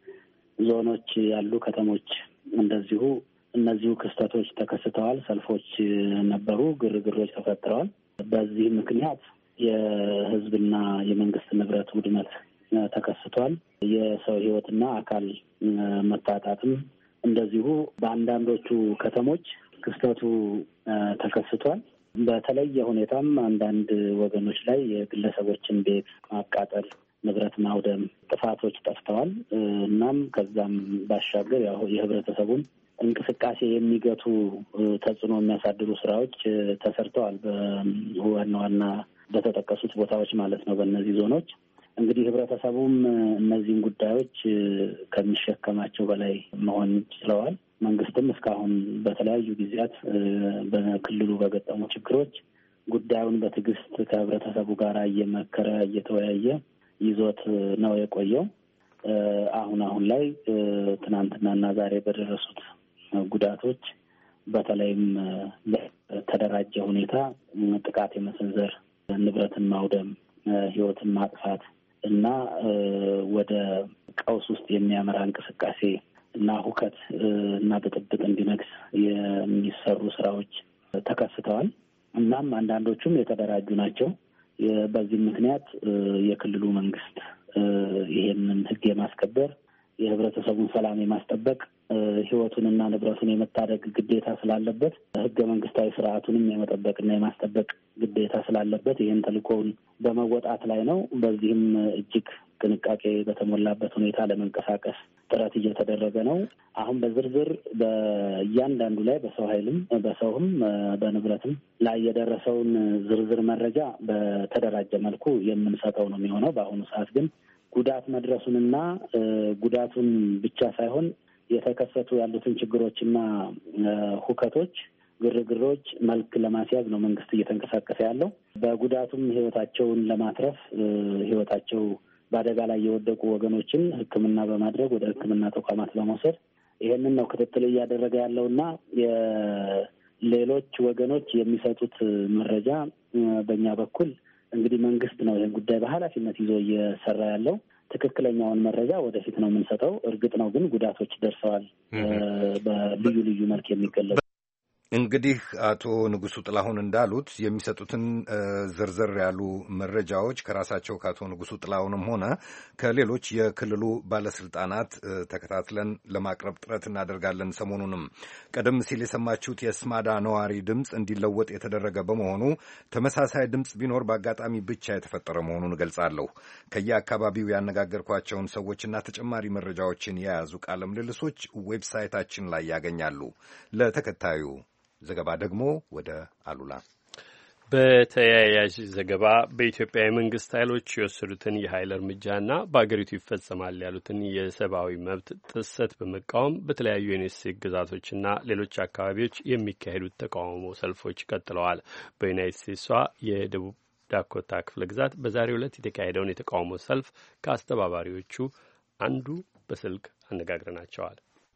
ዞኖች ያሉ ከተሞች እንደዚሁ እነዚሁ ክስተቶች ተከስተዋል። ሰልፎች ነበሩ፣ ግርግሮች ተፈጥረዋል። በዚህ ምክንያት የህዝብና የመንግስት ንብረት ውድመት ተከስቷል። የሰው ህይወትና አካል መታጣትም እንደዚሁ በአንዳንዶቹ ከተሞች ክስተቱ ተከስቷል። በተለየ ሁኔታም አንዳንድ ወገኖች ላይ የግለሰቦችን ቤት ማቃጠል፣ ንብረት ማውደም ጥፋቶች ጠፍተዋል። እናም ከዛም ባሻገር ያው የህብረተሰቡን እንቅስቃሴ የሚገቱ ተጽዕኖ የሚያሳድሩ ስራዎች ተሰርተዋል። በዋና ዋና በተጠቀሱት ቦታዎች ማለት ነው። በእነዚህ ዞኖች እንግዲህ ህብረተሰቡም እነዚህን ጉዳዮች ከሚሸከማቸው በላይ መሆን ችለዋል። መንግስትም እስካሁን በተለያዩ ጊዜያት በክልሉ በገጠሙ ችግሮች ጉዳዩን በትዕግስት ከህብረተሰቡ ጋር እየመከረ እየተወያየ ይዞት ነው የቆየው። አሁን ላይ ትናንትናና ዛሬ በደረሱት ጉዳቶች በተለይም በተደራጀ ሁኔታ ጥቃት የመሰንዘር፣ ንብረትን ማውደም፣ ህይወትን ማጥፋት እና ወደ ቀውስ ውስጥ የሚያመራ እንቅስቃሴ እና ሁከት እና ብጥብጥ እንዲነግስ የሚሰሩ ስራዎች ተከስተዋል። እናም አንዳንዶቹም የተደራጁ ናቸው። በዚህ ምክንያት የክልሉ መንግስት ይሄንን ህግ የማስከበር የህብረተሰቡን ሰላም የማስጠበቅ ህይወቱንና ንብረቱን የመታደግ ግዴታ ስላለበት ህገ መንግስታዊ ስርዓቱንም የመጠበቅና የማስጠበቅ ግዴታ ስላለበት ይህን ተልእኮውን በመወጣት ላይ ነው። በዚህም እጅግ ጥንቃቄ በተሞላበት ሁኔታ ለመንቀሳቀስ ጥረት እየተደረገ ነው። አሁን በዝርዝር በእያንዳንዱ ላይ በሰው ኃይልም በሰውም በንብረትም ላይ የደረሰውን ዝርዝር መረጃ በተደራጀ መልኩ የምንሰጠው ነው የሚሆነው። በአሁኑ ሰዓት ግን ጉዳት መድረሱንና ጉዳቱን ብቻ ሳይሆን የተከሰቱ ያሉትን ችግሮችና ሁከቶች፣ ግርግሮች መልክ ለማስያዝ ነው መንግስት እየተንቀሳቀሰ ያለው። በጉዳቱም ህይወታቸውን ለማትረፍ ህይወታቸው በአደጋ ላይ የወደቁ ወገኖችን ሕክምና በማድረግ ወደ ሕክምና ተቋማት በመውሰድ ይሄንን ነው ክትትል እያደረገ ያለውና የሌሎች ወገኖች የሚሰጡት መረጃ በእኛ በኩል እንግዲህ መንግስት ነው ይህን ጉዳይ በኃላፊነት ይዞ እየሰራ ያለው። ትክክለኛውን መረጃ ወደፊት ነው የምንሰጠው። እርግጥ ነው ግን ጉዳቶች ደርሰዋል፣ በልዩ ልዩ መልክ የሚገለጹ። እንግዲህ አቶ ንጉሱ ጥላሁን እንዳሉት የሚሰጡትን ዝርዝር ያሉ መረጃዎች ከራሳቸው ከአቶ ንጉሱ ጥላሁንም ሆነ ከሌሎች የክልሉ ባለስልጣናት ተከታትለን ለማቅረብ ጥረት እናደርጋለን። ሰሞኑንም ቀደም ሲል የሰማችሁት የስማዳ ነዋሪ ድምፅ እንዲለወጥ የተደረገ በመሆኑ ተመሳሳይ ድምፅ ቢኖር በአጋጣሚ ብቻ የተፈጠረ መሆኑን እገልጻለሁ። ከየአካባቢው ያነጋገርኳቸውን ሰዎችና ተጨማሪ መረጃዎችን የያዙ ቃለ ምልልሶች ዌብሳይታችን ላይ ያገኛሉ። ለተከታዩ ዘገባ ደግሞ ወደ አሉላ። በተያያዥ ዘገባ በኢትዮጵያ የመንግስት ኃይሎች የወሰዱትን የኃይል እርምጃና በአገሪቱ ይፈጸማል ያሉትን የሰብአዊ መብት ጥሰት በመቃወም በተለያዩ የዩናይትድ ስቴትስ ግዛቶችና ሌሎች አካባቢዎች የሚካሄዱት ተቃውሞ ሰልፎች ቀጥለዋል። በዩናይትድ ስቴትሷ የደቡብ ዳኮታ ክፍለ ግዛት በዛሬው ዕለት የተካሄደውን የተቃውሞ ሰልፍ ከአስተባባሪዎቹ አንዱ በስልክ አነጋግረናቸዋል።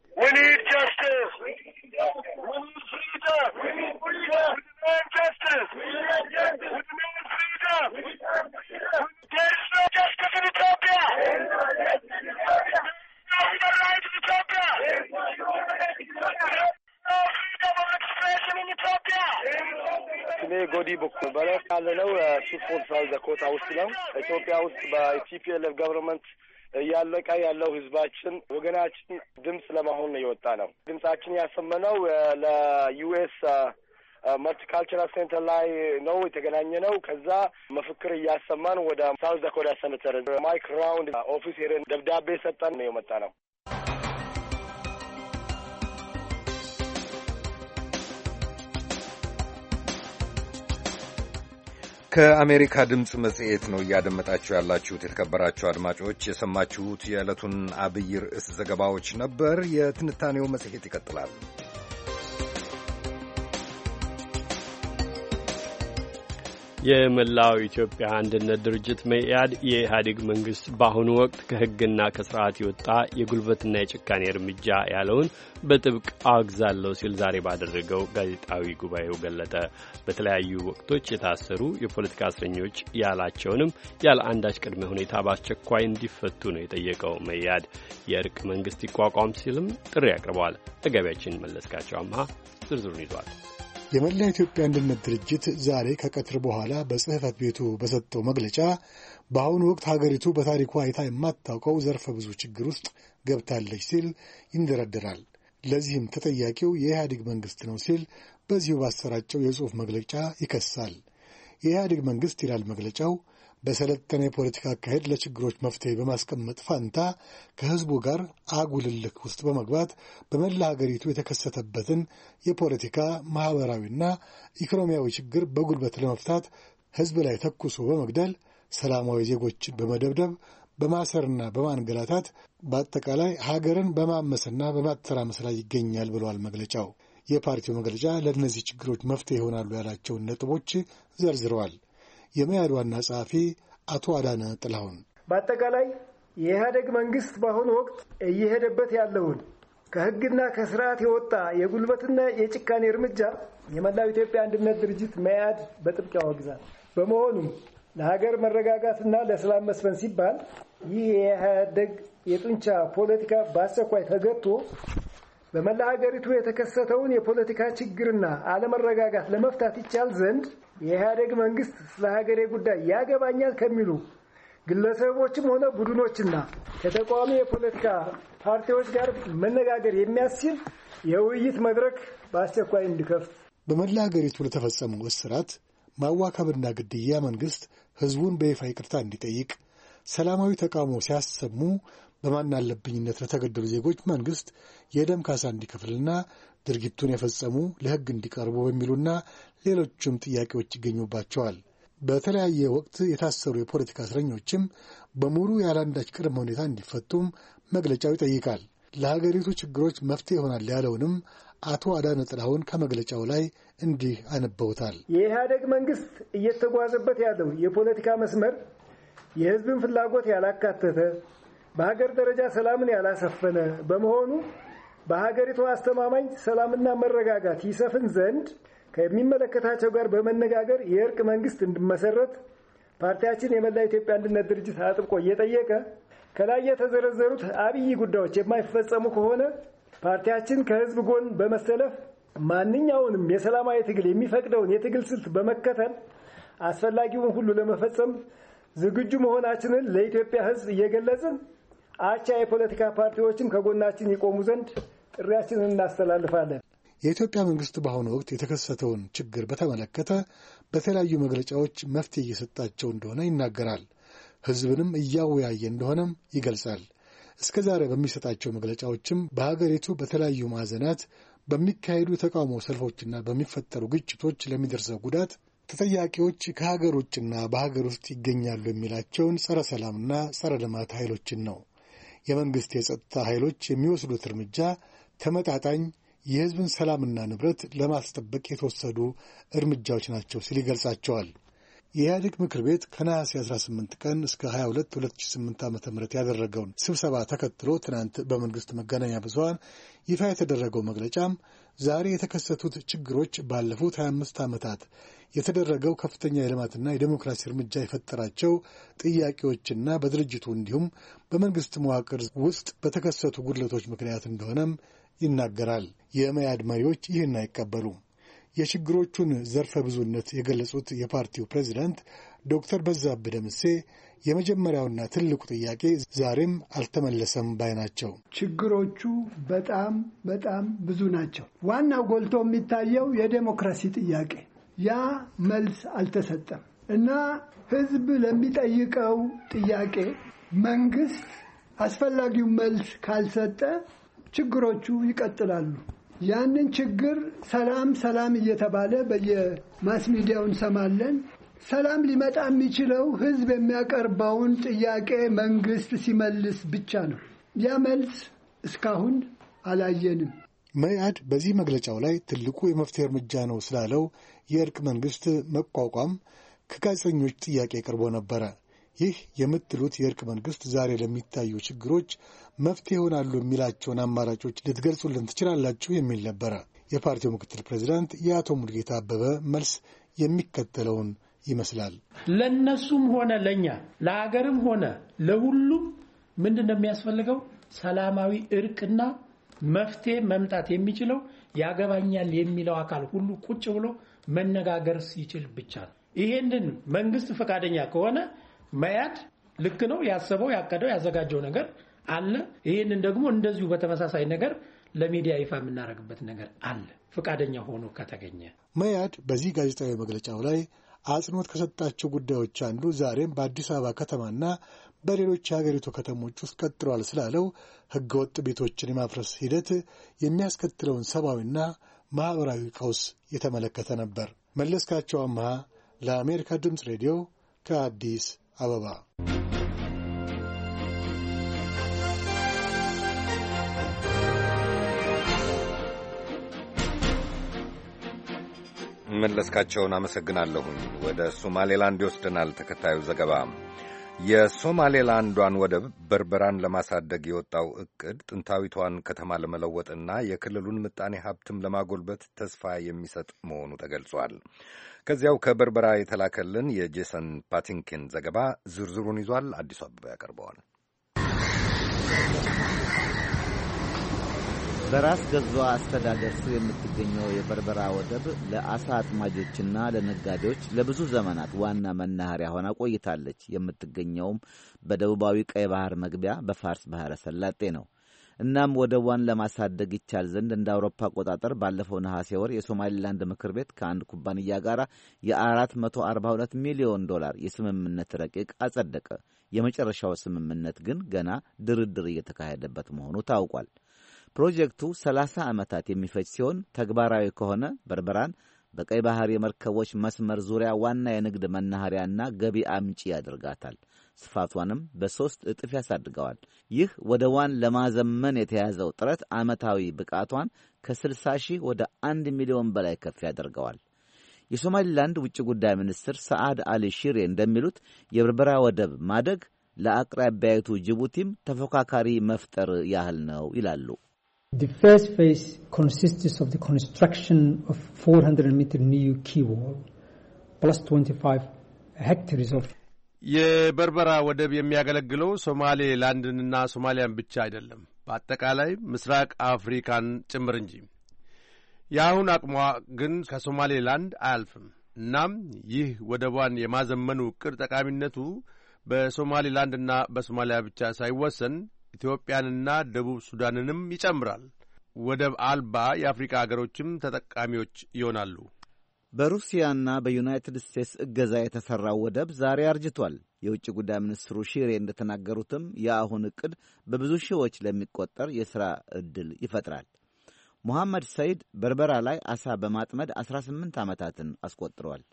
ስሜ ጎዲ ቦክ ይባላል። ያለነው ሱፎርት ሳውዝ ዳኮታ ውስጥ ነው። ኢትዮጵያ ውስጥ በቲፒኤልኤፍ ገቨርንመንት እያለቀ ያለው ህዝባችን ወገናችን ድምፅ ለመሆን ነው የወጣ ነው። ድምጻችን ያሰመነው ለዩኤስ መልቲካልቸራል ሴንተር ላይ ነው የተገናኘ ነው። ከዛ መፈክር እያሰማን ወደ ሳውዝ ዳኮታ ሴኔተር ማይክ ራውንድ ኦፊስ ሄደን ደብዳቤ ሰጠን ነው የመጣ ነው። ከአሜሪካ ድምፅ መጽሔት ነው እያደመጣችሁ ያላችሁት። የተከበራችሁ አድማጮች የሰማችሁት የዕለቱን አብይ ርዕስ ዘገባዎች ነበር። የትንታኔው መጽሔት ይቀጥላል። የመላው ኢትዮጵያ አንድነት ድርጅት መኢአድ የኢህአዴግ መንግስት በአሁኑ ወቅት ከሕግና ከስርዓት የወጣ የጉልበትና የጭካኔ እርምጃ ያለውን በጥብቅ አወግዛለሁ ሲል ዛሬ ባደረገው ጋዜጣዊ ጉባኤው ገለጠ። በተለያዩ ወቅቶች የታሰሩ የፖለቲካ እስረኞች ያላቸውንም ያለ አንዳች ቅድመ ሁኔታ በአስቸኳይ እንዲፈቱ ነው የጠየቀው። መኢአድ የእርቅ መንግስት ይቋቋም ሲልም ጥሪ አቅርበዋል። ዘጋቢያችን መለስካቸው አምሃ ዝርዝሩን ይዟል። የመላ ኢትዮጵያ አንድነት ድርጅት ዛሬ ከቀትር በኋላ በጽህፈት ቤቱ በሰጠው መግለጫ በአሁኑ ወቅት ሀገሪቱ በታሪኳ አይታ የማታውቀው ዘርፈ ብዙ ችግር ውስጥ ገብታለች ሲል ይንደረደራል። ለዚህም ተጠያቂው የኢህአዴግ መንግስት ነው ሲል በዚሁ ባሰራጨው የጽሑፍ መግለጫ ይከሳል። የኢህአዴግ መንግስት ይላል መግለጫው በሰለጠነ የፖለቲካ አካሄድ ለችግሮች መፍትሄ በማስቀመጥ ፋንታ ከህዝቡ ጋር አጉልልክ ውስጥ በመግባት በመላ ሀገሪቱ የተከሰተበትን የፖለቲካ ማህበራዊና ኢኮኖሚያዊ ችግር በጉልበት ለመፍታት ህዝብ ላይ ተኩሶ በመግደል ሰላማዊ ዜጎችን በመደብደብ በማሰርና በማንገላታት በአጠቃላይ ሀገርን በማመስና በማተራመስ ላይ ይገኛል ብለዋል መግለጫው። የፓርቲው መግለጫ ለእነዚህ ችግሮች መፍትሄ ይሆናሉ ያላቸውን ነጥቦች ዘርዝረዋል። የመኢአድ ዋና ጸሐፊ አቶ አዳነ ጥላሁን በአጠቃላይ የኢህአዴግ መንግስት በአሁኑ ወቅት እየሄደበት ያለውን ከህግና ከስርዓት የወጣ የጉልበትና የጭካኔ እርምጃ የመላው ኢትዮጵያ አንድነት ድርጅት መኢአድ በጥብቅ ያወግዛል። በመሆኑም ለሀገር መረጋጋትና ለሰላም መስፈን ሲባል ይህ የኢህአዴግ የጡንቻ ፖለቲካ በአስቸኳይ ተገቶ በመላ ሀገሪቱ የተከሰተውን የፖለቲካ ችግርና አለመረጋጋት ለመፍታት ይቻል ዘንድ የኢህአዴግ መንግስት ስለ ሀገሬ ጉዳይ ያገባኛል ከሚሉ ግለሰቦችም ሆነ ቡድኖችና ከተቃዋሚ የፖለቲካ ፓርቲዎች ጋር መነጋገር የሚያስችል የውይይት መድረክ በአስቸኳይ እንዲከፍት፣ በመላ ሀገሪቱ ለተፈጸመው እስራት፣ ማዋከብና ግድያ መንግስት ህዝቡን በይፋ ይቅርታ እንዲጠይቅ፣ ሰላማዊ ተቃውሞ ሲያሰሙ በማናለብኝነት ለተገደሉ ዜጎች መንግስት የደም ካሳ እንዲከፍልና ድርጊቱን የፈጸሙ ለህግ እንዲቀርቡ በሚሉና ሌሎችም ጥያቄዎች ይገኙባቸዋል። በተለያየ ወቅት የታሰሩ የፖለቲካ እስረኞችም በሙሉ ያለአንዳች ቅድመ ሁኔታ እንዲፈቱም መግለጫው ይጠይቃል። ለሀገሪቱ ችግሮች መፍትሄ ይሆናል ያለውንም አቶ አዳነ ጥላሁን ከመግለጫው ላይ እንዲህ አነበውታል። የኢህአዴግ መንግስት እየተጓዘበት ያለው የፖለቲካ መስመር የህዝብን ፍላጎት ያላካተተ፣ በሀገር ደረጃ ሰላምን ያላሰፈነ በመሆኑ በሀገሪቱ አስተማማኝ ሰላምና መረጋጋት ይሰፍን ዘንድ ከሚመለከታቸው ጋር በመነጋገር የእርቅ መንግስት እንዲመሰረት ፓርቲያችን የመላ ኢትዮጵያ አንድነት ድርጅት አጥብቆ እየጠየቀ ከላይ የተዘረዘሩት አብይ ጉዳዮች የማይፈጸሙ ከሆነ ፓርቲያችን ከህዝብ ጎን በመሰለፍ ማንኛውንም የሰላማዊ ትግል የሚፈቅደውን የትግል ስልት በመከተል አስፈላጊውን ሁሉ ለመፈጸም ዝግጁ መሆናችንን ለኢትዮጵያ ህዝብ እየገለጽን አቻ የፖለቲካ ፓርቲዎችም ከጎናችን ይቆሙ ዘንድ ጥሪያችንን እናስተላልፋለን። የኢትዮጵያ መንግስት በአሁኑ ወቅት የተከሰተውን ችግር በተመለከተ በተለያዩ መግለጫዎች መፍትሄ እየሰጣቸው እንደሆነ ይናገራል። ህዝብንም እያወያየ እንደሆነም ይገልጻል። እስከ ዛሬ በሚሰጣቸው መግለጫዎችም በሀገሪቱ በተለያዩ ማዕዘናት በሚካሄዱ የተቃውሞ ሰልፎችና በሚፈጠሩ ግጭቶች ለሚደርሰው ጉዳት ተጠያቂዎች ከሀገር ውጭና በሀገር ውስጥ ይገኛሉ የሚላቸውን ጸረ ሰላምና ጸረ ልማት ኃይሎችን ነው። የመንግስት የጸጥታ ኃይሎች የሚወስዱት እርምጃ ተመጣጣኝ የህዝብን ሰላምና ንብረት ለማስጠበቅ የተወሰዱ እርምጃዎች ናቸው ሲል ይገልጻቸዋል። የኢህአዴግ ምክር ቤት ከነሐሴ 18 ቀን እስከ 22 2008 ዓ.ም ያደረገውን ስብሰባ ተከትሎ ትናንት በመንግስት መገናኛ ብዙሃን ይፋ የተደረገው መግለጫም ዛሬ የተከሰቱት ችግሮች ባለፉት 25 ዓመታት የተደረገው ከፍተኛ የልማትና የዴሞክራሲ እርምጃ የፈጠራቸው ጥያቄዎችና በድርጅቱ እንዲሁም በመንግስት መዋቅር ውስጥ በተከሰቱ ጉድለቶች ምክንያት እንደሆነም ይናገራል። የመኢአድ መሪዎች ይህን አይቀበሉም። የችግሮቹን ዘርፈ ብዙነት የገለጹት የፓርቲው ፕሬዚዳንት ዶክተር በዛብህ ደምሴ የመጀመሪያውና ትልቁ ጥያቄ ዛሬም አልተመለሰም ባይ ናቸው። ችግሮቹ በጣም ብዙ ናቸው። ዋናው ጎልቶ የሚታየው የዴሞክራሲ ጥያቄ፣ ያ መልስ አልተሰጠም እና ህዝብ ለሚጠይቀው ጥያቄ መንግስት አስፈላጊው መልስ ካልሰጠ ችግሮቹ ይቀጥላሉ። ያንን ችግር ሰላም እየተባለ በየማስ ሚዲያው እንሰማለን። ሰላም ሊመጣ የሚችለው ህዝብ የሚያቀርበውን ጥያቄ መንግስት ሲመልስ ብቻ ነው። ያ መልስ እስካሁን አላየንም። መኢአድ በዚህ መግለጫው ላይ ትልቁ የመፍትሄ እርምጃ ነው ስላለው የእርቅ መንግስት መቋቋም ከጋዜጠኞች ጥያቄ ቀርቦ ነበረ። ይህ የምትሉት የእርቅ መንግሥት ዛሬ ለሚታዩ ችግሮች መፍትሄ ይሆናሉ የሚላቸውን አማራጮች ልትገልጹልን ትችላላችሁ የሚል ነበረ። የፓርቲው ምክትል ፕሬዚዳንት የአቶ ሙሉጌታ አበበ መልስ የሚከተለውን ይመስላል። ለነሱም ሆነ ለኛ ለሀገርም ሆነ ለሁሉም ምንድነው የሚያስፈልገው? ሰላማዊ እርቅና መፍትሄ መምጣት የሚችለው ያገባኛል የሚለው አካል ሁሉ ቁጭ ብሎ መነጋገር ሲችል ብቻ ነው። ይሄንን መንግስት ፈቃደኛ ከሆነ መያድ ልክ ነው ያሰበው ያቀደው ያዘጋጀው ነገር አለ። ይሄንን ደግሞ እንደዚሁ በተመሳሳይ ነገር ለሚዲያ ይፋ የምናደርግበት ነገር አለ ፈቃደኛ ሆኖ ከተገኘ። መያድ በዚህ ጋዜጣዊ መግለጫው ላይ አጽንኦት ከሰጣቸው ጉዳዮች አንዱ ዛሬም በአዲስ አበባ ከተማና በሌሎች የሀገሪቱ ከተሞች ውስጥ ቀጥሏል ስላለው ህገወጥ ቤቶችን የማፍረስ ሂደት የሚያስከትለውን ሰብአዊና ማህበራዊ ቀውስ የተመለከተ ነበር። መለስካቸው አምሃ ለአሜሪካ ድምፅ ሬዲዮ ከአዲስ አበባ። መለስካቸውን አመሰግናለሁኝ። ወደ ሶማሌላንድ ይወስደናል ተከታዩ ዘገባ። የሶማሌላንዷን ወደብ በርበራን ለማሳደግ የወጣው ዕቅድ ጥንታዊቷን ከተማ ለመለወጥና የክልሉን ምጣኔ ሀብትም ለማጎልበት ተስፋ የሚሰጥ መሆኑ ተገልጿል። ከዚያው ከበርበራ የተላከልን የጄሰን ፓቲንኪን ዘገባ ዝርዝሩን ይዟል። አዲሱ አበባ ያቀርበዋል። በራስ ገዟ አስተዳደር ስር የምትገኘው የበርበራ ወደብ ለአሳ አጥማጆችና ለነጋዴዎች ለብዙ ዘመናት ዋና መናኸሪያ ሆና ቆይታለች። የምትገኘውም በደቡባዊ ቀይ ባህር መግቢያ በፋርስ ባህረ ሰላጤ ነው። እናም ወደቧን ለማሳደግ ይቻል ዘንድ እንደ አውሮፓ አቆጣጠር ባለፈው ነሐሴ ወር የሶማሊላንድ ምክር ቤት ከአንድ ኩባንያ ጋር የ$442 ሚሊዮን የስምምነት ረቂቅ አጸደቀ። የመጨረሻው ስምምነት ግን ገና ድርድር እየተካሄደበት መሆኑ ታውቋል። ፕሮጀክቱ 30 ዓመታት የሚፈጅ ሲሆን ተግባራዊ ከሆነ በርበራን በቀይ ባህር የመርከቦች መስመር ዙሪያ ዋና የንግድ መናኸሪያና ገቢ አምጪ ያደርጋታል። ስፋቷንም በ3 እጥፍ ያሳድገዋል። ይህ ወደቧን ለማዘመን የተያዘው ጥረት ዓመታዊ ብቃቷን ከ60 ሺህ ወደ 1 ሚሊዮን በላይ ከፍ ያደርገዋል። የሶማሊላንድ ውጭ ጉዳይ ሚኒስትር ሰዓድ አሊ ሺሬ እንደሚሉት የበርበራ ወደብ ማደግ ለአቅራቢያይቱ ጅቡቲም ተፎካካሪ መፍጠር ያህል ነው ይላሉ። The first phase consists of the construction of 400-meter new quay wall plus 25 hectares of የበርበራ ወደብ የሚያገለግለው ሶማሌላንድንና ሶማሊያን ብቻ አይደለም፣ በአጠቃላይ ምስራቅ አፍሪካን ጭምር እንጂ። የአሁን አቅሟ ግን ከሶማሌላንድ አያልፍም። እናም ይህ ወደቧን የማዘመኑ ዕቅድ ጠቃሚነቱ በሶማሌላንድና በሶማሊያ ብቻ ሳይወሰን ኢትዮጵያንና ደቡብ ሱዳንንም ይጨምራል። ወደብ አልባ የአፍሪካ አገሮችም ተጠቃሚዎች ይሆናሉ። በሩሲያና በዩናይትድ ስቴትስ እገዛ የተሠራው ወደብ ዛሬ አርጅቷል። የውጭ ጉዳይ ሚኒስትሩ ሺሬ እንደተናገሩትም የአሁን ዕቅድ በብዙ ሺዎች ለሚቆጠር የሥራ ዕድል ይፈጥራል። ሙሐመድ ሰይድ በርበራ ላይ አሳ በማጥመድ 18 ዓመታትን አስቆጥረዋል።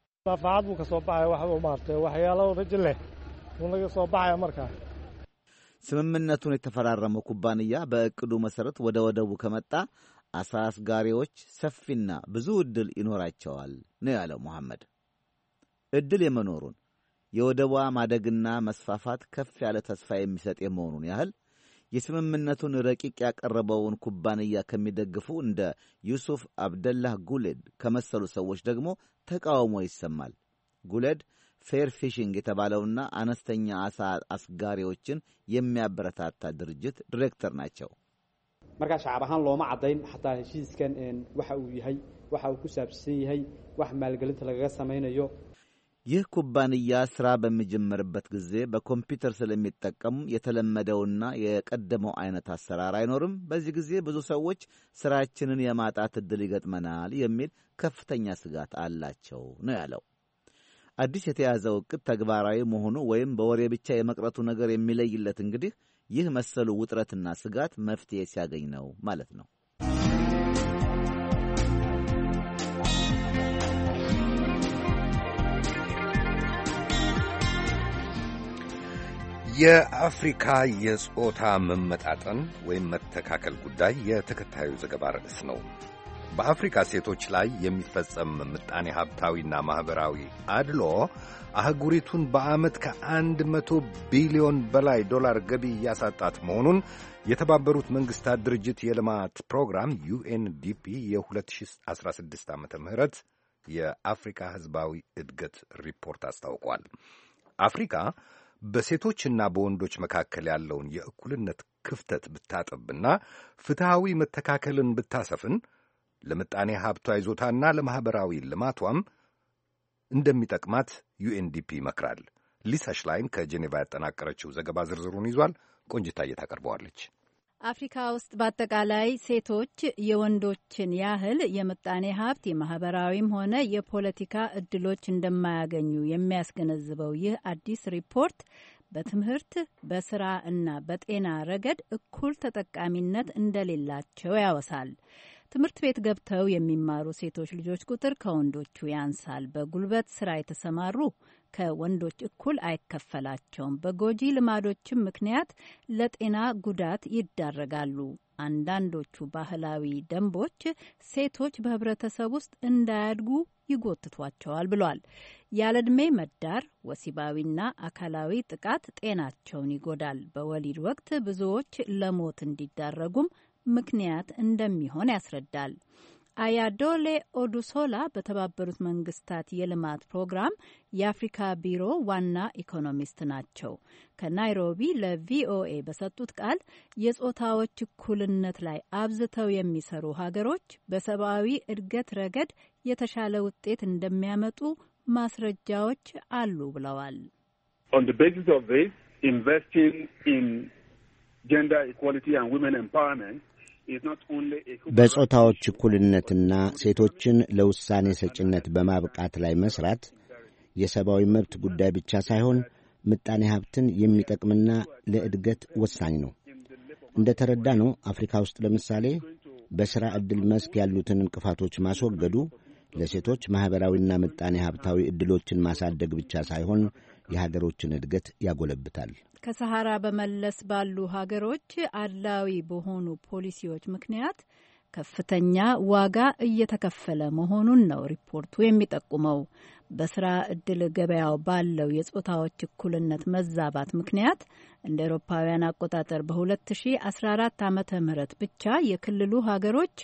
ስምምነቱን የተፈራረመው ኩባንያ በዕቅዱ መሠረት ወደ ወደቡ ከመጣ አሳ አስጋሪዎች ሰፊና ብዙ ዕድል ይኖራቸዋል ነው ያለው መሐመድ። ዕድል የመኖሩን የወደቧ ማደግና መስፋፋት ከፍ ያለ ተስፋ የሚሰጥ የመሆኑን ያህል የስምምነቱን ረቂቅ ያቀረበውን ኩባንያ ከሚደግፉ እንደ ዩሱፍ አብደላህ ጉሌድ ከመሰሉ ሰዎች ደግሞ ተቃውሞ ይሰማል። ጉሌድ ፌር ፊሽንግ የተባለውና አነስተኛ አሳ አስጋሪዎችን የሚያበረታታ ድርጅት ዲሬክተር ናቸው። marka shacab ahaan looma cadayn xataa heshiiskan waxa uu yahay waxa uu ku saabsan yahay wax maalgelinta lagaga sameeyo ይህ ኩባንያ ሥራ በሚጀምርበት ጊዜ በኮምፒውተር ስለሚጠቀሙ የተለመደውና የቀደመው አይነት አሰራር አይኖርም። በዚህ ጊዜ ብዙ ሰዎች ሥራችንን የማጣት ዕድል ይገጥመናል የሚል ከፍተኛ ስጋት አላቸው ነው ያለው። አዲስ የተያዘው ዕቅድ ተግባራዊ መሆኑ ወይም በወሬ ብቻ የመቅረቱ ነገር የሚለይለት እንግዲህ ይህ መሰሉ ውጥረትና ስጋት መፍትሄ ሲያገኝ ነው ማለት ነው። የአፍሪካ የጾታ መመጣጠን ወይም መተካከል ጉዳይ የተከታዩ ዘገባ ርዕስ ነው። በአፍሪካ ሴቶች ላይ የሚፈጸም ምጣኔ ሀብታዊና ማኅበራዊ አድሎ አህጉሪቱን በዓመት ከ100 ቢሊዮን በላይ ዶላር ገቢ እያሳጣት መሆኑን የተባበሩት መንግሥታት ድርጅት የልማት ፕሮግራም ዩኤንዲፒ የ2016 ዓ ም የአፍሪካ ሕዝባዊ እድገት ሪፖርት አስታውቋል። አፍሪካ በሴቶችና በወንዶች መካከል ያለውን የእኩልነት ክፍተት ብታጠብና ፍትሐዊ መተካከልን ብታሰፍን ለምጣኔ ሀብቷ ይዞታና ለማኅበራዊ ልማቷም እንደሚጠቅማት ዩኤንዲፒ ይመክራል። ሊሳ ሽላይን ከጄኔቫ ያጠናቀረችው ዘገባ ዝርዝሩን ይዟል። ቆንጅታዬ ታቀርበዋለች። አፍሪካ ውስጥ በአጠቃላይ ሴቶች የወንዶችን ያህል የምጣኔ ሀብት የማህበራዊም ሆነ የፖለቲካ እድሎች እንደማያገኙ የሚያስገነዝበው ይህ አዲስ ሪፖርት በትምህርት፣ በስራ እና በጤና ረገድ እኩል ተጠቃሚነት እንደሌላቸው ያወሳል። ትምህርት ቤት ገብተው የሚማሩ ሴቶች ልጆች ቁጥር ከወንዶቹ ያንሳል። በጉልበት ስራ የተሰማሩ ከወንዶች እኩል አይከፈላቸውም። በጎጂ ልማዶችም ምክንያት ለጤና ጉዳት ይዳረጋሉ። አንዳንዶቹ ባህላዊ ደንቦች ሴቶች በህብረተሰብ ውስጥ እንዳያድጉ ይጎትቷቸዋል ብሏል። ያለዕድሜ መዳር፣ ወሲባዊና አካላዊ ጥቃት ጤናቸውን ይጎዳል። በወሊድ ወቅት ብዙዎች ለሞት እንዲዳረጉም ምክንያት እንደሚሆን ያስረዳል። አያዶሌ ኦዱሶላ በተባበሩት መንግስታት የልማት ፕሮግራም የአፍሪካ ቢሮ ዋና ኢኮኖሚስት ናቸው። ከናይሮቢ ለቪኦኤ በሰጡት ቃል የጾታዎች እኩልነት ላይ አብዝተው የሚሰሩ ሀገሮች በሰብአዊ እድገት ረገድ የተሻለ ውጤት እንደሚያመጡ ማስረጃዎች አሉ ብለዋል። On the basis of this, investing in gender equality and women empowerment በጾታዎች እኩልነትና ሴቶችን ለውሳኔ ሰጭነት በማብቃት ላይ መስራት የሰብአዊ መብት ጉዳይ ብቻ ሳይሆን ምጣኔ ሀብትን የሚጠቅምና ለእድገት ወሳኝ ነው። እንደ ተረዳ ነው አፍሪካ ውስጥ ለምሳሌ በሥራ ዕድል መስክ ያሉትን እንቅፋቶች ማስወገዱ ለሴቶች ማኅበራዊና ምጣኔ ሀብታዊ ዕድሎችን ማሳደግ ብቻ ሳይሆን የሀገሮችን እድገት ያጎለብታል። ከሰሃራ በመለስ ባሉ ሀገሮች አድላዊ በሆኑ ፖሊሲዎች ምክንያት ከፍተኛ ዋጋ እየተከፈለ መሆኑን ነው ሪፖርቱ የሚጠቁመው። በስራ ዕድል ገበያው ባለው የጾታዎች እኩልነት መዛባት ምክንያት እንደ አውሮፓውያን አቆጣጠር በ2014 ዓመተ ምህረት ብቻ የክልሉ ሀገሮች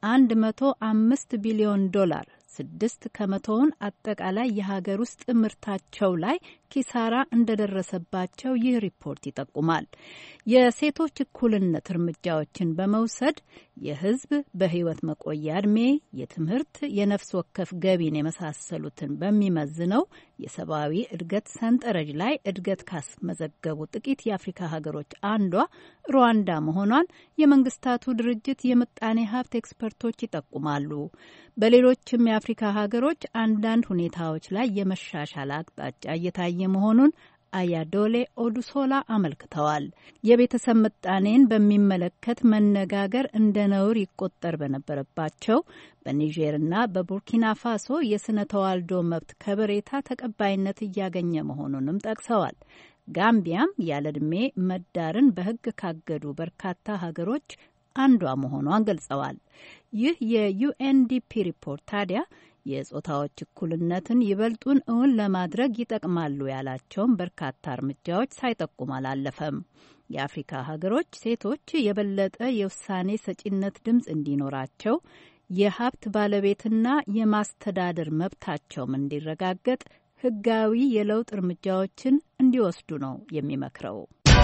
105 ቢሊዮን ዶላር 6 ከመቶውን አጠቃላይ የሀገር ውስጥ ምርታቸው ላይ ኪሳራ እንደደረሰባቸው ይህ ሪፖርት ይጠቁማል። የሴቶች እኩልነት እርምጃዎችን በመውሰድ የሕዝብ በሕይወት መቆያ ዕድሜ፣ የትምህርት፣ የነፍስ ወከፍ ገቢን የመሳሰሉትን በሚመዝነው የሰብአዊ እድገት ሰንጠረዥ ላይ እድገት ካስመዘገቡ ጥቂት የአፍሪካ ሀገሮች አንዷ ሩዋንዳ መሆኗን የመንግስታቱ ድርጅት የምጣኔ ሀብት ኤክስፐርቶች ይጠቁማሉ። በሌሎችም የአፍሪካ ሀገሮች አንዳንድ ሁኔታዎች ላይ የመሻሻል አቅጣጫ እየታየ መሆኑን አያዶሌ ኦዱሶላ አመልክተዋል። የቤተሰብ ምጣኔን በሚመለከት መነጋገር እንደ ነውር ይቆጠር በነበረባቸው በኒጀርና በቡርኪና ፋሶ የስነ ተዋልዶ መብት ከበሬታ ተቀባይነት እያገኘ መሆኑንም ጠቅሰዋል። ጋምቢያም ያለዕድሜ መዳርን በሕግ ካገዱ በርካታ ሀገሮች አንዷ መሆኗን ገልጸዋል። ይህ የዩኤንዲፒ ሪፖርት ታዲያ የጾታዎች እኩልነትን ይበልጡን እውን ለማድረግ ይጠቅማሉ ያላቸውን በርካታ እርምጃዎች ሳይጠቁም አላለፈም። የአፍሪካ ሀገሮች ሴቶች የበለጠ የውሳኔ ሰጪነት ድምፅ እንዲኖራቸው፣ የሀብት ባለቤትና የማስተዳደር መብታቸውም እንዲረጋገጥ ሕጋዊ የለውጥ እርምጃዎችን እንዲወስዱ ነው የሚመክረው።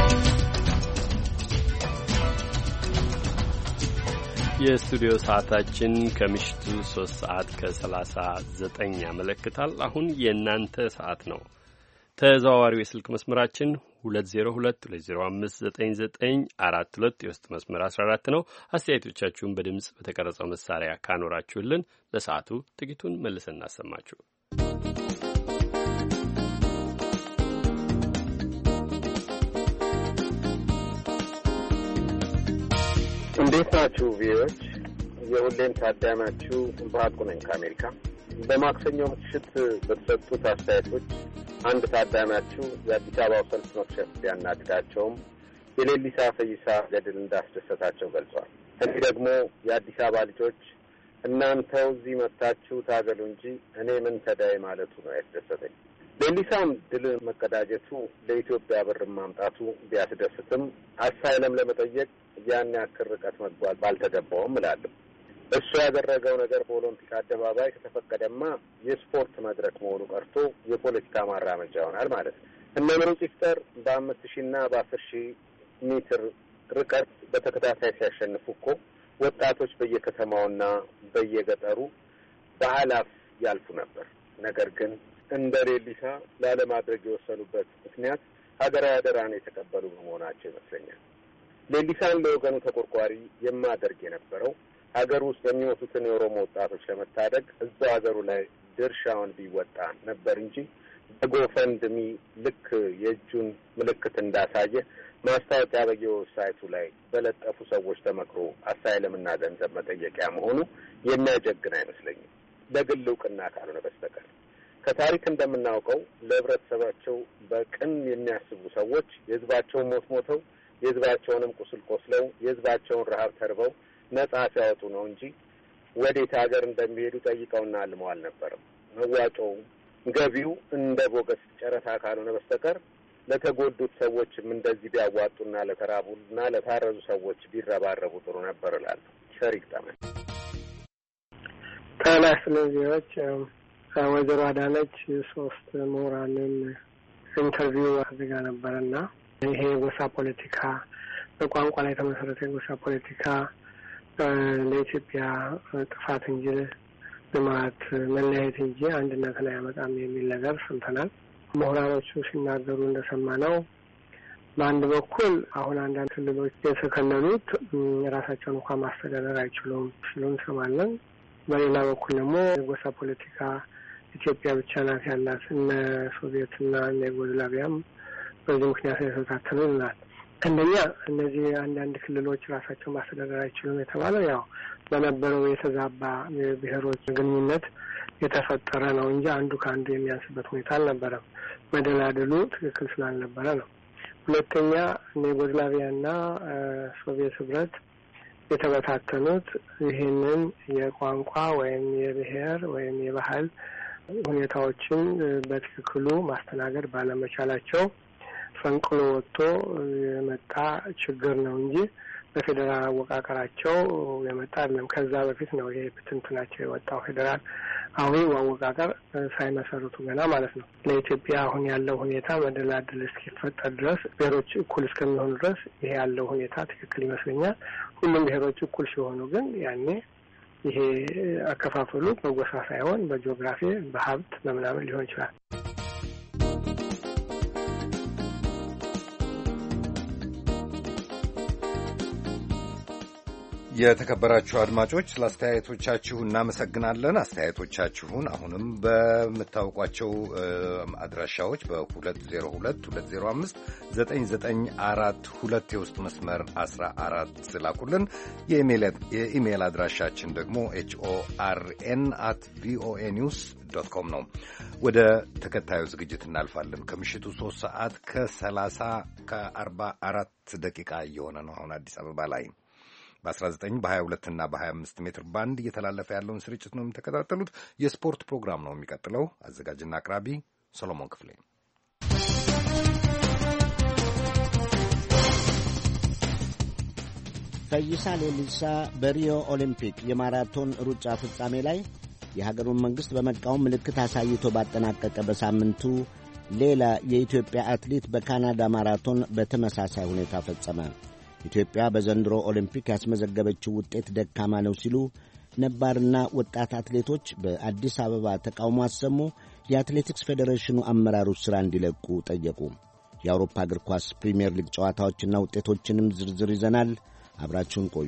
የስቱዲዮ ሰዓታችን ከምሽቱ 3 ሰዓት ከ39 ያመለክታል። አሁን የእናንተ ሰዓት ነው። ተዘዋዋሪው የስልክ መስመራችን 2022059942 የውስጥ መስመር 14 ነው። አስተያየቶቻችሁን በድምፅ በተቀረጸው መሳሪያ ካኖራችሁልን ለሰዓቱ ጥቂቱን መልሰን እናሰማችሁ። እንዴት ናችሁ ቪዎች? የሁሌም ታዳሚያችሁ በሀቁ ነኝ ከአሜሪካ። በማክሰኞ ምሽት በተሰጡት አስተያየቶች አንድ ታዳሚያችሁ የአዲስ አበባው ሰልፍ መክሸፍ ቢያናድዳቸውም የሌሊሳ ፈይሳ ገድል እንዳስደሰታቸው ገልጿል። እኔ ደግሞ የአዲስ አበባ ልጆች እናንተው እዚህ መጣችሁ ታገሉ እንጂ እኔ ምን ተዳይ ማለቱ ነው ያስደሰተኝ። ሌሊሳም ድል መቀዳጀቱ ለኢትዮጵያ ብር ማምጣቱ ቢያስደስትም አሳይለም ለመጠየቅ ያን ያክል ርቀት መጓዝ ባልተገባውም እላለሁ። እሱ ያደረገው ነገር በኦሎምፒክ አደባባይ ከተፈቀደማ የስፖርት መድረክ መሆኑ ቀርቶ የፖለቲካ ማራመጃ ይሆናል ማለት ነው። እነ ምሩጽ ይፍጠር በ5000ና በ10000 ሜትር ርቀት በተከታታይ ሲያሸንፉ እኮ ወጣቶች በየከተማውና በየገጠሩ በአላፍ ያልፉ ነበር። ነገር ግን እንደ ሌሊሳ ላለማድረግ የወሰኑበት ምክንያት ሀገራዊ አደራን የተቀበሉ በመሆናቸው ይመስለኛል። ሌሊሳን ለወገኑ ተቆርቋሪ የማደርግ የነበረው ሀገር ውስጥ የሚሞቱትን የኦሮሞ ወጣቶች ለመታደግ እዛው ሀገሩ ላይ ድርሻውን ቢወጣ ነበር እንጂ በጎፈንድሚ ልክ የእጁን ምልክት እንዳሳየ ማስታወቂያ በየዌብሳይቱ ላይ በለጠፉ ሰዎች ተመክሮ አሳይለምና ገንዘብ መጠየቂያ መሆኑ የሚያጀግን አይመስለኝም፣ ለግል እውቅና ካልሆነ በስተቀር። ከታሪክ እንደምናውቀው ለህብረተሰባቸው በቅን የሚያስቡ ሰዎች የህዝባቸውን ሞት ሞተው የህዝባቸውንም ቁስል ቆስለው የህዝባቸውን ረሀብ ተርበው ነጻ ሲያወጡ ነው እንጂ ወዴት ሀገር እንደሚሄዱ ጠይቀውና አልመው አልነበረም። መዋጮው ገቢው እንደ ቦገስ ጨረታ ካልሆነ በስተቀር ለተጎዱት ሰዎችም እንደዚህ ቢያዋጡና ለተራቡና ለታረዙ ሰዎች ቢረባረቡ ጥሩ ነበር እላለሁ። ሸሪክ ጠመን ታላስለዚዎች ወይዘሮ አዳነች 3 ምሁራንን ኢንተርቪው አድርጋ ነበርና ይሄ የጎሳ ፖለቲካ በቋንቋ ላይ የተመሰረተ የጎሳ ፖለቲካ ለኢትዮጵያ ጥፋት እንጂ ልማት መለያየት እንጂ አንድነትን አያመጣም የሚል ነገር ሰምተናል። ምሁራኖቹ ሲናገሩ እንደሰማነው በአንድ በኩል አሁን አንዳንድ ክልሎች የተከለሉት የራሳቸውን እንኳን ማስተዳደር አይችሉም ሲሉ እንሰማለን። በሌላ በኩል ደግሞ የጎሳ ፖለቲካ ኢትዮጵያ ብቻ ናት ያላት፣ እነ ሶቪየትና እነ ዩጎዝላቪያም በዚህ ምክንያት የተታተሉ ናት። አንደኛ እነዚህ አንዳንድ ክልሎች ራሳቸውን ማስተዳደር አይችሉም የተባለው ያው በነበረው የተዛባ የብሔሮች ግንኙነት የተፈጠረ ነው እንጂ አንዱ ከአንዱ የሚያንስበት ሁኔታ አልነበረም። መደላደሉ ትክክል ስላልነበረ ነው። ሁለተኛ ዩጎዝላቪያና ሶቪየት ህብረት የተበታተኑት ይህንን የቋንቋ ወይም የብሔር ወይም የባህል ሁኔታዎችን በትክክሉ ማስተናገድ ባለመቻላቸው ፈንቅሎ ወጥቶ የመጣ ችግር ነው እንጂ በፌዴራል አወቃቀራቸው የመጣ አይደለም። ከዛ በፊት ነው ይሄ ብትንትናቸው የወጣው። ፌዴራል አሁን አወቃቀር ሳይመሰረቱ ገና ማለት ነው። ለኢትዮጵያ አሁን ያለው ሁኔታ መደላደል እስኪፈጠር ድረስ ብሔሮች እኩል እስከሚሆኑ ድረስ ይሄ ያለው ሁኔታ ትክክል ይመስለኛል። ሁሉም ብሔሮች እኩል ሲሆኑ ግን ያኔ ይሄ አከፋፈሉ በጎሳ ሳይሆን በጂኦግራፊ በሀብት በምናምን ሊሆን ይችላል። የተከበራችሁ አድማጮች ስለ አስተያየቶቻችሁ እናመሰግናለን። አስተያየቶቻችሁን አሁንም በምታውቋቸው አድራሻዎች በ2022059942 የውስጥ መስመር 14 ላኩልን። የኢሜይል አድራሻችን ደግሞ HORN@voanews.com ነው። ወደ ተከታዩ ዝግጅት እናልፋለን። ከምሽቱ 3 ሰዓት ከ44 ደቂቃ እየሆነ ነው አሁን አዲስ አበባ ላይ። በ19 በ22 እና በ25 ሜትር ባንድ እየተላለፈ ያለውን ስርጭት ነው የምትከታተሉት። የስፖርት ፕሮግራም ነው የሚቀጥለው። አዘጋጅና አቅራቢ ሰሎሞን ክፍሌ። ፈይሳ ሌሊሳ በሪዮ ኦሊምፒክ የማራቶን ሩጫ ፍጻሜ ላይ የሀገሩን መንግሥት በመቃወም ምልክት አሳይቶ ባጠናቀቀ በሳምንቱ ሌላ የኢትዮጵያ አትሌት በካናዳ ማራቶን በተመሳሳይ ሁኔታ ፈጸመ። ኢትዮጵያ በዘንድሮ ኦሊምፒክ ያስመዘገበችው ውጤት ደካማ ነው ሲሉ ነባርና ወጣት አትሌቶች በአዲስ አበባ ተቃውሞ አሰሙ። የአትሌቲክስ ፌዴሬሽኑ አመራሮች ሥራ እንዲለቁ ጠየቁ። የአውሮፓ እግር ኳስ ፕሪምየር ሊግ ጨዋታዎችና ውጤቶችንም ዝርዝር ይዘናል። አብራችሁን ቆዩ።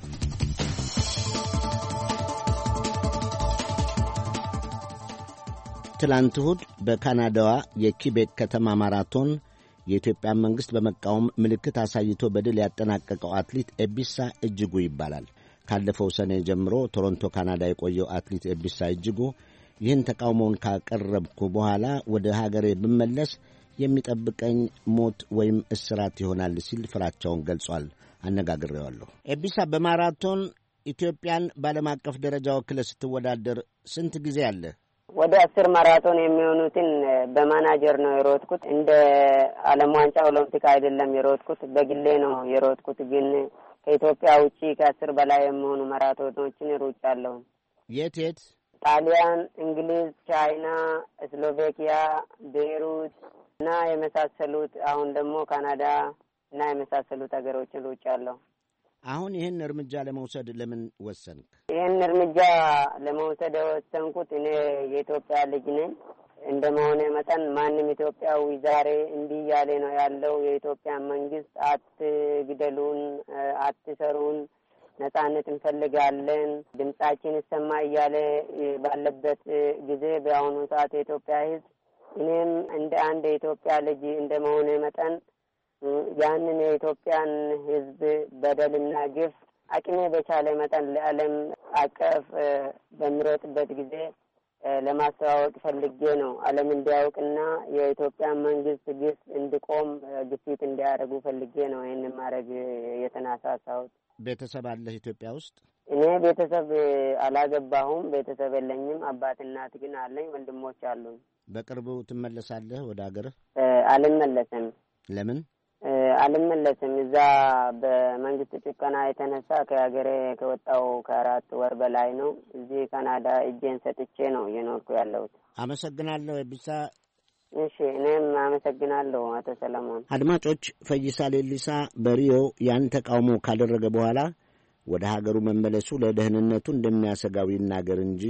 ትላንት እሁድ በካናዳዋ የኪቤክ ከተማ ማራቶን የኢትዮጵያ መንግሥት በመቃወም ምልክት አሳይቶ በድል ያጠናቀቀው አትሌት ኤቢሳ እጅጉ ይባላል። ካለፈው ሰኔ ጀምሮ ቶሮንቶ ካናዳ የቆየው አትሌት ኤቢሳ እጅጉ ይህን ተቃውሞውን ካቀረብኩ በኋላ ወደ ሀገሬ ብመለስ የሚጠብቀኝ ሞት ወይም እስራት ይሆናል ሲል ፍራቻውን ገልጿል። አነጋግሬዋለሁ። ኤቢሳ በማራቶን ኢትዮጵያን በዓለም አቀፍ ደረጃ ወክለህ ስትወዳደር ስንት ጊዜ አለ? ወደ 10 ማራቶን የሚሆኑትን በማናጀር ነው የሮጥኩት። እንደ ዓለም ዋንጫ ኦሎምፒክ አይደለም የሮጥኩት፣ በግሌ ነው የሮጥኩት። ግን ከኢትዮጵያ ውጪ ከ10 በላይ የሚሆኑ ማራቶኖችን ሮጫለሁ። የት? ጣሊያን፣ እንግሊዝ፣ ቻይና፣ ስሎቬኪያ፣ ቤይሩት እና የመሳሰሉት፣ አሁን ደግሞ ካናዳ እና የመሳሰሉት ሀገሮችን ሮጫለሁ። አሁን ይህን እርምጃ ለመውሰድ ለምን ወሰንክ? ይህን እርምጃ ለመውሰድ የወሰንኩት እኔ የኢትዮጵያ ልጅ ነኝ። እንደ መሆነ መጠን ማንም ኢትዮጵያዊ ዛሬ እንዲህ እያለ ነው ያለው፣ የኢትዮጵያ መንግስት አትግደሉን፣ አትሰሩን፣ ነጻነት እንፈልጋለን፣ ድምጻችን ይሰማ እያለ ባለበት ጊዜ በአሁኑ ሰዓት የኢትዮጵያ ሕዝብ እኔም እንደ አንድ የኢትዮጵያ ልጅ እንደ መሆነ መጠን ያንን የኢትዮጵያን ሕዝብ በደልና ግፍ አቅሜ በቻለ መጠን ለዓለም አቀፍ በሚሮጥበት ጊዜ ለማስተዋወቅ ፈልጌ ነው። ዓለም እንዲያውቅና የኢትዮጵያ መንግስት ግፍ እንዲቆም ግፊት እንዲያደርጉ ፈልጌ ነው ይህንን ማድረግ የተነሳሳሁት። ቤተሰብ አለህ ኢትዮጵያ ውስጥ? እኔ ቤተሰብ አላገባሁም፣ ቤተሰብ የለኝም። አባት እናት ግን አለኝ፣ ወንድሞች አሉኝ። በቅርቡ ትመለሳለህ ወደ ሀገርህ? አልመለስም። ለምን? አልመለስም። እዛ በመንግስት ጭቆና የተነሳ ከሀገሬ ከወጣው ከ4 ወር በላይ ነው። እዚህ ካናዳ እጄን ሰጥቼ ነው እየኖርኩ ያለሁት። አመሰግናለሁ ኤቢሳ። እሺ፣ እኔም አመሰግናለሁ አቶ ሰለሞን። አድማጮች፣ ፈይሳ ሌሊሳ በሪዮ ያን ተቃውሞ ካደረገ በኋላ ወደ ሀገሩ መመለሱ ለደህንነቱ እንደሚያሰጋው ይናገር እንጂ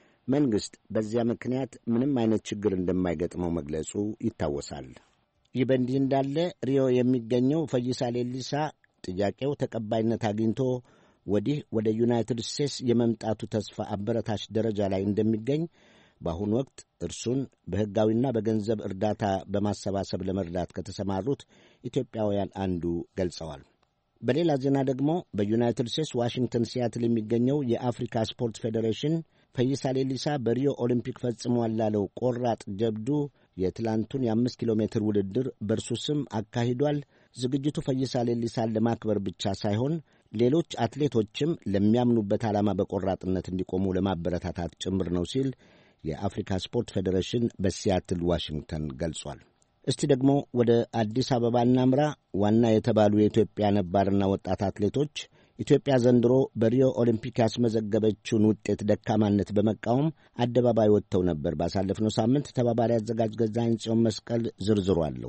መንግሥት በዚያ ምክንያት ምንም አይነት ችግር እንደማይገጥመው መግለጹ ይታወሳል። ይህ በእንዲህ እንዳለ ሪዮ የሚገኘው ፈይሳ ሌሊሳ ጥያቄው ተቀባይነት አግኝቶ ወዲህ ወደ ዩናይትድ ስቴትስ የመምጣቱ ተስፋ አበረታች ደረጃ ላይ እንደሚገኝ በአሁኑ ወቅት እርሱን በሕጋዊና በገንዘብ እርዳታ በማሰባሰብ ለመርዳት ከተሰማሩት ኢትዮጵያውያን አንዱ ገልጸዋል። በሌላ ዜና ደግሞ በዩናይትድ ስቴትስ ዋሽንግተን ሲያትል የሚገኘው የአፍሪካ ስፖርት ፌዴሬሽን ፈይሳ ሌሊሳ በሪዮ ኦሊምፒክ ፈጽሟል ላለው ቆራጥ ጀብዱ የትላንቱን የ5 ኪሎ ሜትር ውድድር በእርሱ ስም አካሂዷል። ዝግጅቱ ፈይሳ ሌሊሳን ለማክበር ብቻ ሳይሆን ሌሎች አትሌቶችም ለሚያምኑበት ዓላማ በቆራጥነት እንዲቆሙ ለማበረታታት ጭምር ነው ሲል የአፍሪካ ስፖርት ፌዴሬሽን በሲያትል ዋሽንግተን ገልጿል። እስቲ ደግሞ ወደ አዲስ አበባ እናምራ። ዋና የተባሉ የኢትዮጵያ ነባርና ወጣት አትሌቶች ኢትዮጵያ ዘንድሮ በሪዮ ኦሊምፒክ ያስመዘገበችውን ውጤት ደካማነት በመቃወም አደባባይ ወጥተው ነበር። ባሳለፍነው ሳምንት ተባባሪ አዘጋጅ ገዛኸኝ ጽዮን መስቀል ዝርዝሩ አለው።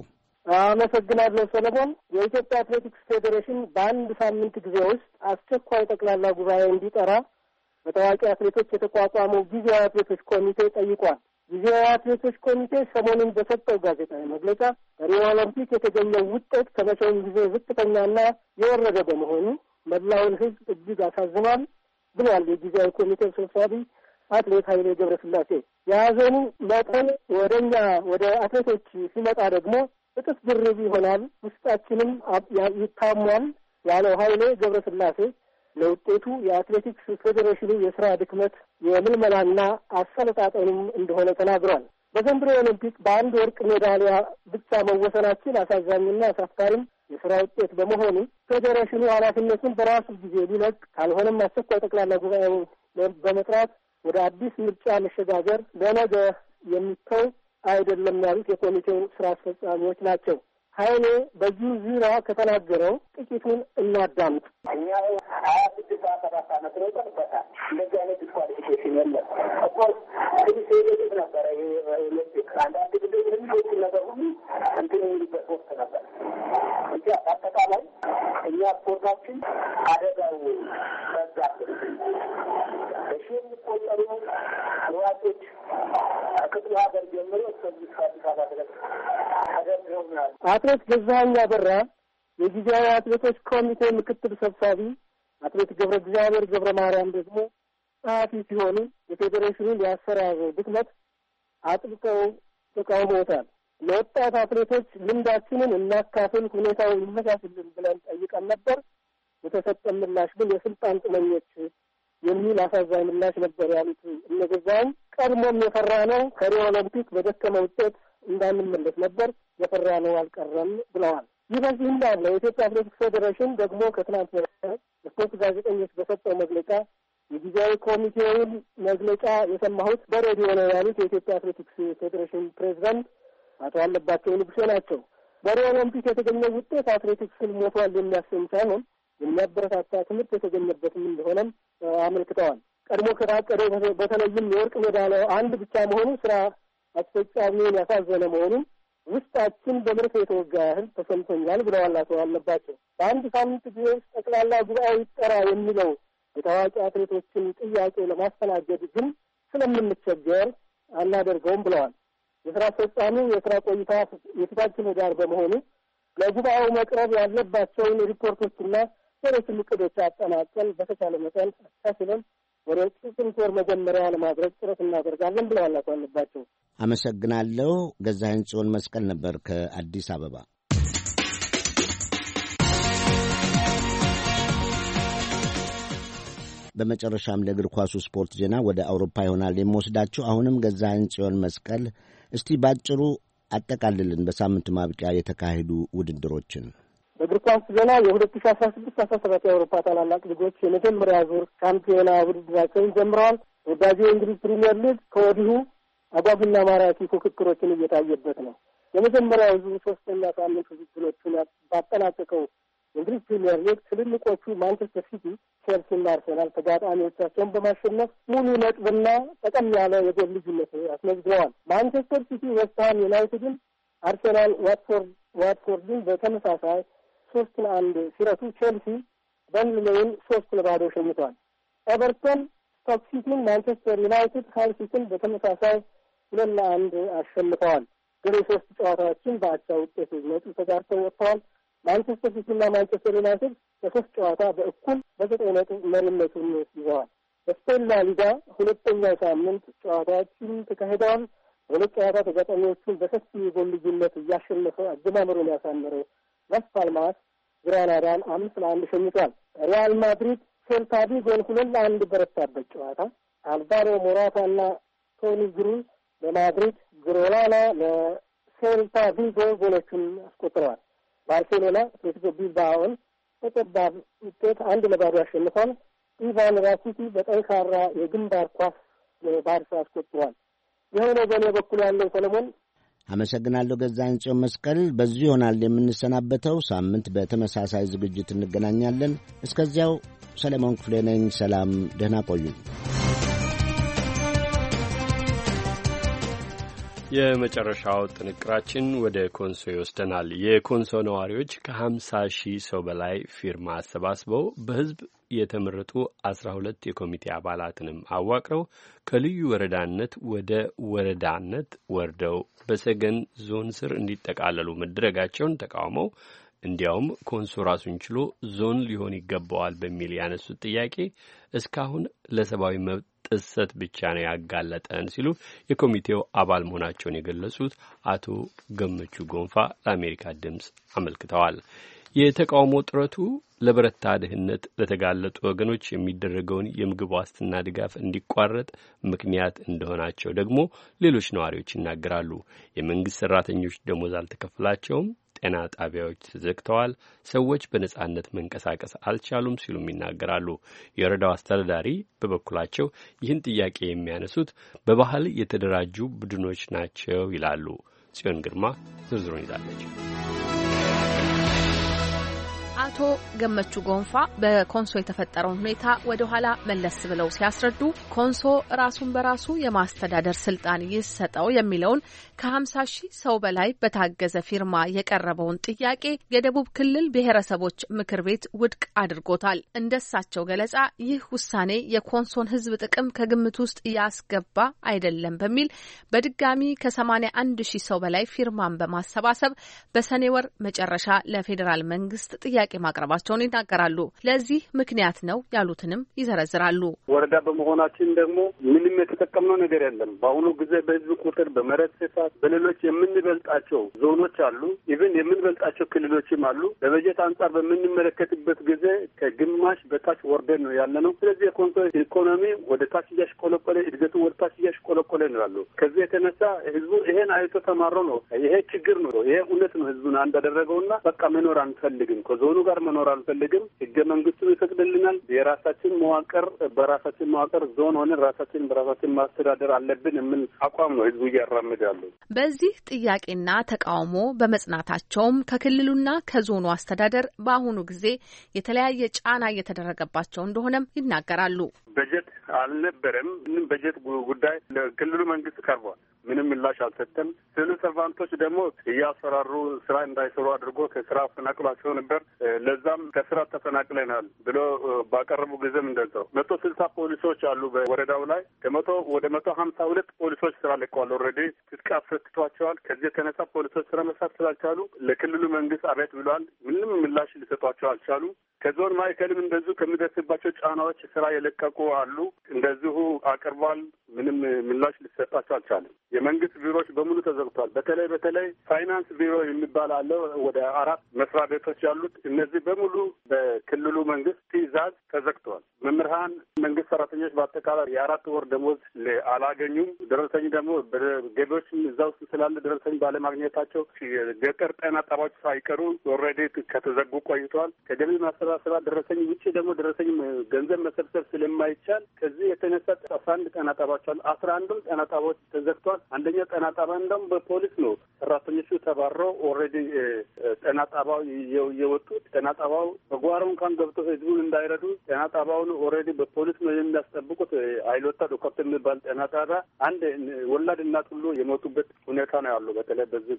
አመሰግናለሁ ሰለሞን። የኢትዮጵያ አትሌቲክስ ፌዴሬሽን በአንድ ሳምንት ጊዜ ውስጥ አስቸኳይ ጠቅላላ ጉባኤ እንዲጠራ በታዋቂ አትሌቶች የተቋቋመው ጊዜያዊ አትሌቶች ኮሚቴ ጠይቋል። ጊዜያዊ አትሌቶች ኮሚቴ ሰሞኑን በሰጠው ጋዜጣዊ መግለጫ በሪዮ ኦሎምፒክ የተገኘው ውጤት ከመቼውም ጊዜ ዝቅተኛና የወረደ በመሆኑ መላውን ሕዝብ እጅግ አሳዝኗል ብሏል። የጊዜያዊ ኮሚቴው ሰብሳቢ አትሌት ኃይሌ ገብረስላሴ የያዘኑ መጠን ወደ አትሌቶች ሲመጣ ደግሞ እጥፍ ድርብ ይሆናል፣ ውስጣችንም ይታሟል ያለው ኃይሌ ገብረስላሴ ለውጤቱ የአትሌቲክስ ፌዴሬሽኑ የስራ ድክመት የምልመላና አሰለጣጠኑም እንደሆነ ተናግሯል። በዘንድሮ ኦሎምፒክ በአንድ ወርቅ ሜዳሊያ ብቻ መወሰናችን አሳዛኝና አሳፋሪም የስራ ውጤት በመሆኑ ፌዴሬሽኑ ኃላፊነቱን በራሱ ጊዜ ሊለቅ ካልሆነም አስቸኳይ ጠቅላላ ጉባኤ በመጥራት ወደ አዲስ ምርጫ መሸጋገር ለነገ የሚተው አይደለም ያሉት የኮሚቴው ስራ አስፈጻሚዎች ናቸው። ኃይሌ በዚሁ ዙሪያ ከተናገረው ጥቂቱን እናዳምጥ። እኛ 26-27 ዓመት ነው ጠንበታል። እንደዚህ አይነት ዲስኳሊፊኬሽን የለም እኮ ሴሌት ነበረ። ኦሎምፒክ አንዳንድ ጊዜ የሚሎቹ ነገር ሁሉ እንትን የሚልበት ወቅት ነበር እንጂ አጠቃላይ እኛ ስፖርታችን አደጋው በዛብን። በሺ የሚቆጠሩ ሯጮች ከክፍለ ሀገር ጀምሮ እስከዚህ ከአዲስ አበባ ድረስ ተደርገውናል። አትሌት ገዛኸኝ አበራ የጊዜያዊ አትሌቶች ኮሚቴ ምክትል ሰብሳቢ፣ አትሌት ገብረ እግዚአብሔር ገብረ ማርያም ደግሞ ጸሐፊ ሲሆኑ የፌዴሬሽኑን ያሰራረው ድክመት አጥብቀው ተቃውመውታል። ለወጣት አትሌቶች ልምዳችንን እናካፍል፣ ሁኔታው ይመቻችልን ብለን ጠይቀን ነበር። የተሰጠን ምላሽ ግን የስልጣን ጥመኞች የሚል አሳዛኝ ምላሽ ነበር ያሉት እነ ገዛኸኝ ቀድሞም የፈራ ነው ከሪዮ ኦሎምፒክ በደከመ ውጤት እንዳንመለስ ነበር፣ የፈራ ነው አልቀረም ብለዋል። ይህ በዚህ እንዳለ የኢትዮጵያ አትሌቲክስ ፌዴሬሽን ደግሞ ከትናንት ስፖርት ጋዜጠኞች በሰጠው መግለጫ የጊዜያዊ ኮሚቴውን መግለጫ የሰማሁት በሬዲዮ ነው ያሉት የኢትዮጵያ አትሌቲክስ ፌዴሬሽን ፕሬዚዳንት አቶ አለባቸው ንጉሴ ናቸው። በሪዮ ኦሎምፒክ የተገኘው ውጤት አትሌቲክስን ሞቷል የሚያሰኝ ሳይሆን የሚያበረታታ ትምህርት የተገኘበትም እንደሆነም አመልክተዋል። ቀድሞ ከታቀደው በተለይም የወርቅ ሜዳሊያው አንድ ብቻ መሆኑ ስራ አስፈጻሚውን ያሳዘነ መሆኑን ውስጣችን በመርፌ የተወጋ ያህል ተሰምቶኛል ብለዋል አቶ አለባቸው። በአንድ ሳምንት ጊዜ ውስጥ ጠቅላላ ጉባኤው ይጠራ የሚለው የታዋቂ አትሌቶችን ጥያቄ ለማስተናገድ ግን ስለምንቸገር አናደርገውም ብለዋል። የስራ አስፈጻሚው የስራ ቆይታ የፊታችን ኅዳር በመሆኑ ለጉባኤው መቅረብ ያለባቸውን ሪፖርቶችና ሌሎችም እቅዶች አጠናቀን በተቻለ መጠን አሻሽለን ወደ ጥቅምት ወር መጀመሪያ ለማድረግ ጥረት እናደርጋለን ብለዋል አቶ አለባቸው። አመሰግናለሁ። ገዛኸኝ ጽዮን መስቀል ነበር ከአዲስ አበባ። በመጨረሻም ለእግር ኳሱ ስፖርት ዜና ወደ አውሮፓ ይሆናል የምወስዳችሁ። አሁንም ገዛኸኝ ጽዮን መስቀል እስቲ ባጭሩ አጠቃልልን በሳምንቱ ማብቂያ የተካሄዱ ውድድሮችን። በእግር ኳስ ዜና የ2016-17 የአውሮፓ ታላላቅ ሊጎች የመጀመሪያ ዙር ሻምፒዮና ውድድራቸውን ጀምረዋል። ተወዳጁ የእንግሊዝ ፕሪሚየር ሊግ ከወዲሁ አጓጊና ማራኪ ፉክክሮችን እየታየበት ነው። የመጀመሪያው ዙር ሶስተኛ ሳምንት ውድድሮቹን ባጠናቀቀው የእንግሊዝ ፕሪሚየር ሊግ ትልልቆቹ ማንቸስተር ሲቲ፣ ቼልሲና አርሴናል ተጋጣሚዎቻቸውን በማሸነፍ ሙሉ ነጥብና ጠቀም ያለ የጎል ልዩነት አስመዝግበዋል። ማንቸስተር ሲቲ ዌስትሃም ዩናይትድን፣ አርሴናል ዋትፎርድን በተመሳሳይ 3-1 ሲረቱ፣ ቼልሲ በርንሌይን 3-0 ሸኝቷል። ኤቨርተን ስቶክ ሲቲን፣ ማንቸስተር ዩናይትድ ሃል ሲቲን በተመሳሳይ 2-1 አሸንፈዋል። ግን የሶስት ጨዋታዎችን በአቻ ውጤት ነጥብ ተጋርተው ወጥተዋል። ማንቸስተር ሲቲና ማንቸስተር ዩናይትድ በሶስት ጨዋታ በእኩል በ9 ነጥብ መሪነቱን ይዘዋል። በስፔን ላ ሊጋ ሁለተኛው ሳምንት ጨዋታዎችን ተካሂደዋል። በሁለት ጨዋታ ተጋጣሚዎቹን በሰፊ የጎል ልዩነት እያሸነፈ አጀማመሩን ያሳመረው ላስ ፓልማስ ግራናዳን 5-1 ሸኝቷል። ሪያል ማድሪድ ሴልታ ቪጎን 2-1 በረታበት ጨዋታ አልቫሮ ሞራታና ቶኒ ግሩዝ ለማድሪድ፣ ግሮላና ለሴልታ ቪጎ ጎሎቹን አስቆጥረዋል። ባርሴሎና አትሌቲኮ ቢልባኦን በጠባብ ውጤት 1-0 አሸንፏል። ኢቫን ራኪቲ በጠንካራ የግንባር ኳስ ለባርሳ አስቆጥሯል። ይኸው በእኔ በኩል ያለው ሰለሞን። አመሰግናለሁ ገዛኸኝ ጽዮን መስቀል። በዚሁ ይሆናል የምንሰናበተው። ሳምንት በተመሳሳይ ዝግጅት እንገናኛለን። እስከዚያው ሰለሞን ክፍሌ ነኝ። ሰላም፣ ደህና ቆዩ። የመጨረሻው ጥንቅራችን ወደ ኮንሶ ይወስደናል። የኮንሶ ነዋሪዎች ከ50 ሺህ ሰው በላይ ፊርማ አሰባስበው በሕዝብ የተመረጡ 12 የኮሚቴ አባላትንም አዋቅረው ከልዩ ወረዳነት ወደ ወረዳነት ወርደው በሰገን ዞን ስር እንዲጠቃለሉ መደረጋቸውን ተቃውመው እንዲያውም ኮንሶ ራሱን ችሎ ዞን ሊሆን ይገባዋል በሚል ያነሱት ጥያቄ እስካሁን ለሰብአዊ መብት ጥሰት ብቻ ነው ያጋለጠን ሲሉ የኮሚቴው አባል መሆናቸውን የገለጹት አቶ ገመቹ ጎንፋ ለአሜሪካ ድምፅ አመልክተዋል። የተቃውሞ ጥረቱ ለበረታ ድህነት ለተጋለጡ ወገኖች የሚደረገውን የምግብ ዋስትና ድጋፍ እንዲቋረጥ ምክንያት እንደሆናቸው ደግሞ ሌሎች ነዋሪዎች ይናገራሉ። የመንግስት ሰራተኞች ደሞዝ አልተከፈላቸውም፣ ጤና ጣቢያዎች ተዘግተዋል፣ ሰዎች በነጻነት መንቀሳቀስ አልቻሉም ሲሉም ይናገራሉ። የወረዳው አስተዳዳሪ በበኩላቸው ይህን ጥያቄ የሚያነሱት በባህል የተደራጁ ቡድኖች ናቸው ይላሉ። ጽዮን ግርማ ዝርዝሩን ይዛለች። አቶ ገመቹ ጎንፋ በኮንሶ የተፈጠረውን ሁኔታ ወደ ኋላ መለስ ብለው ሲያስረዱ ኮንሶ ራሱን በራሱ የማስተዳደር ስልጣን ይሰጠው የሚለውን ከ50 ሺህ ሰው በላይ በታገዘ ፊርማ የቀረበውን ጥያቄ የደቡብ ክልል ብሔረሰቦች ምክር ቤት ውድቅ አድርጎታል። እንደሳቸው ገለጻ ይህ ውሳኔ የኮንሶን ሕዝብ ጥቅም ከግምት ውስጥ ያስገባ አይደለም በሚል በድጋሚ ከ81 ሺህ ሰው በላይ ፊርማን በማሰባሰብ በሰኔ ወር መጨረሻ ለፌዴራል መንግስት ጥያቄ ጥያቄ ማቅረባቸውን ይናገራሉ። ለዚህ ምክንያት ነው ያሉትንም ይዘረዝራሉ። ወረዳ በመሆናችን ደግሞ ምንም የተጠቀምነው ነገር የለም። በአሁኑ ጊዜ በህዝብ ቁጥር፣ በመሬት ስፋት፣ በሌሎች የምንበልጣቸው ዞኖች አሉ። ኢቭን የምንበልጣቸው ክልሎችም አሉ። በበጀት አንጻር በምንመለከትበት ጊዜ ከግማሽ በታች ወርደን ነው ያለ ነው። ስለዚህ የኮንሶ ኢኮኖሚ ወደ ታች እያሽቆለቆለ፣ እድገቱ ወደ ታች እያሽቆለቆለ ነው ያለው። ከዚህ የተነሳ ህዝቡ ይሄን አይቶ ተማሮ ነው ይሄ ችግር ነው፣ ይሄ እውነት ነው ህዝቡን አንድ አደረገውና በቃ መኖር አንፈልግም፣ ከዞኑ ጋር መኖር አንፈልግም፣ ህገ መንግስቱ ይፈቅድልናል፣ የራሳችን መዋቅር በራሳችን መዋቅር ዞን ሆነን ራሳችን በራሳችን ማስተዳደር አለብን የሚል አቋም ነው ህዝቡ እያራመደ ያለው። በዚህ ጥያቄና ተቃውሞ በመጽናታቸውም ከክልሉና ከዞኑ አስተዳደር በአሁኑ ጊዜ የተለያየ ጫና እየተደረገባቸው እንደሆነም ይናገራሉ። በጀት አልነበረም። ምንም በጀት ጉዳይ ለክልሉ መንግስት ቀርቧል። ምንም ምላሽ አልሰጠም። ሲቪል ሰርቫንቶች ደግሞ እያስፈራሩ ስራ እንዳይሰሩ አድርጎ ከስራ አፈናቅሏቸው ነበር። ለዛም ከስራ ተፈናቅለናል ብሎ ባቀረቡ ጊዜም እንደዛው 160 ፖሊሶች አሉ በወረዳው ላይ ከመቶ ወደ 152 ፖሊሶች ስራ ለቀዋል። ኦልሬዲ ትጥቅ አስፈትቷቸዋል። ከዚህ የተነሳ ፖሊሶች ስራ መስራት ስላልቻሉ ለክልሉ መንግስት አቤት ብሏል። ምንም ምላሽ ሊሰጧቸው አልቻሉ። ከዞን ማዕከልም እንደዚሁ ከሚደርስባቸው ጫናዎች ስራ የለቀቁ አሉ። እንደዚሁ አቅርቧል። ምንም ምላሽ ሊሰጣቸው አልቻለም። የመንግስት ቢሮዎች በሙሉ ተዘግቷል። በተለይ ፋይናንስ ቢሮ የሚባል አለ። ወደ 4 መስሪያ ቤቶች ያሉት እነዚህ በሙሉ በክልሉ መንግስት ትዕዛዝ ተዘግተዋል። መምህራን፣ መንግስት ሰራተኞች በአጠቃላይ የ4 ወር ደሞዝ አላገኙም። ደረሰኝ ደግሞ ገቢዎች እዛ ውስጥ ስላለ ደረሰኝ ባለማግኘታቸው ገጠር ጤና ጣቢያዎች ሳይቀሩ ኦልሬዲ ከተዘጉ ቆይተዋል። ከገቢ ማሰባሰባ ደረሰኝ ውጭ ደግሞ ደረሰኝ ገንዘብ መሰብሰብ ስለማይቻል ከዚህ የተነሳ 11 ጤና ጣቢያዎች አሉ። 11ዱም ጤና ጣቢያዎች ተዘግቷል። አንደኛው ጤና ጣቢያ እንደውም በፖሊስ ነው ሰራተኞቹ ተባረው ኦልሬዲ ጤና ጣቢያው የወጡት። ጤና ጣቢያው በጓሮ እንኳን ገብቶ ህዝቡን እንዳይረዱ ጤና ጣቢያውን ኦልሬዲ በፖሊስ ነው የሚያስጠብቁት። አይሎታ ዶክተር የሚባል ጤና ጣቢያ አንድ ወላድ እናት ሁሉ የሞቱበት ሁኔታ ነው ያለው። በተለይ በዚህ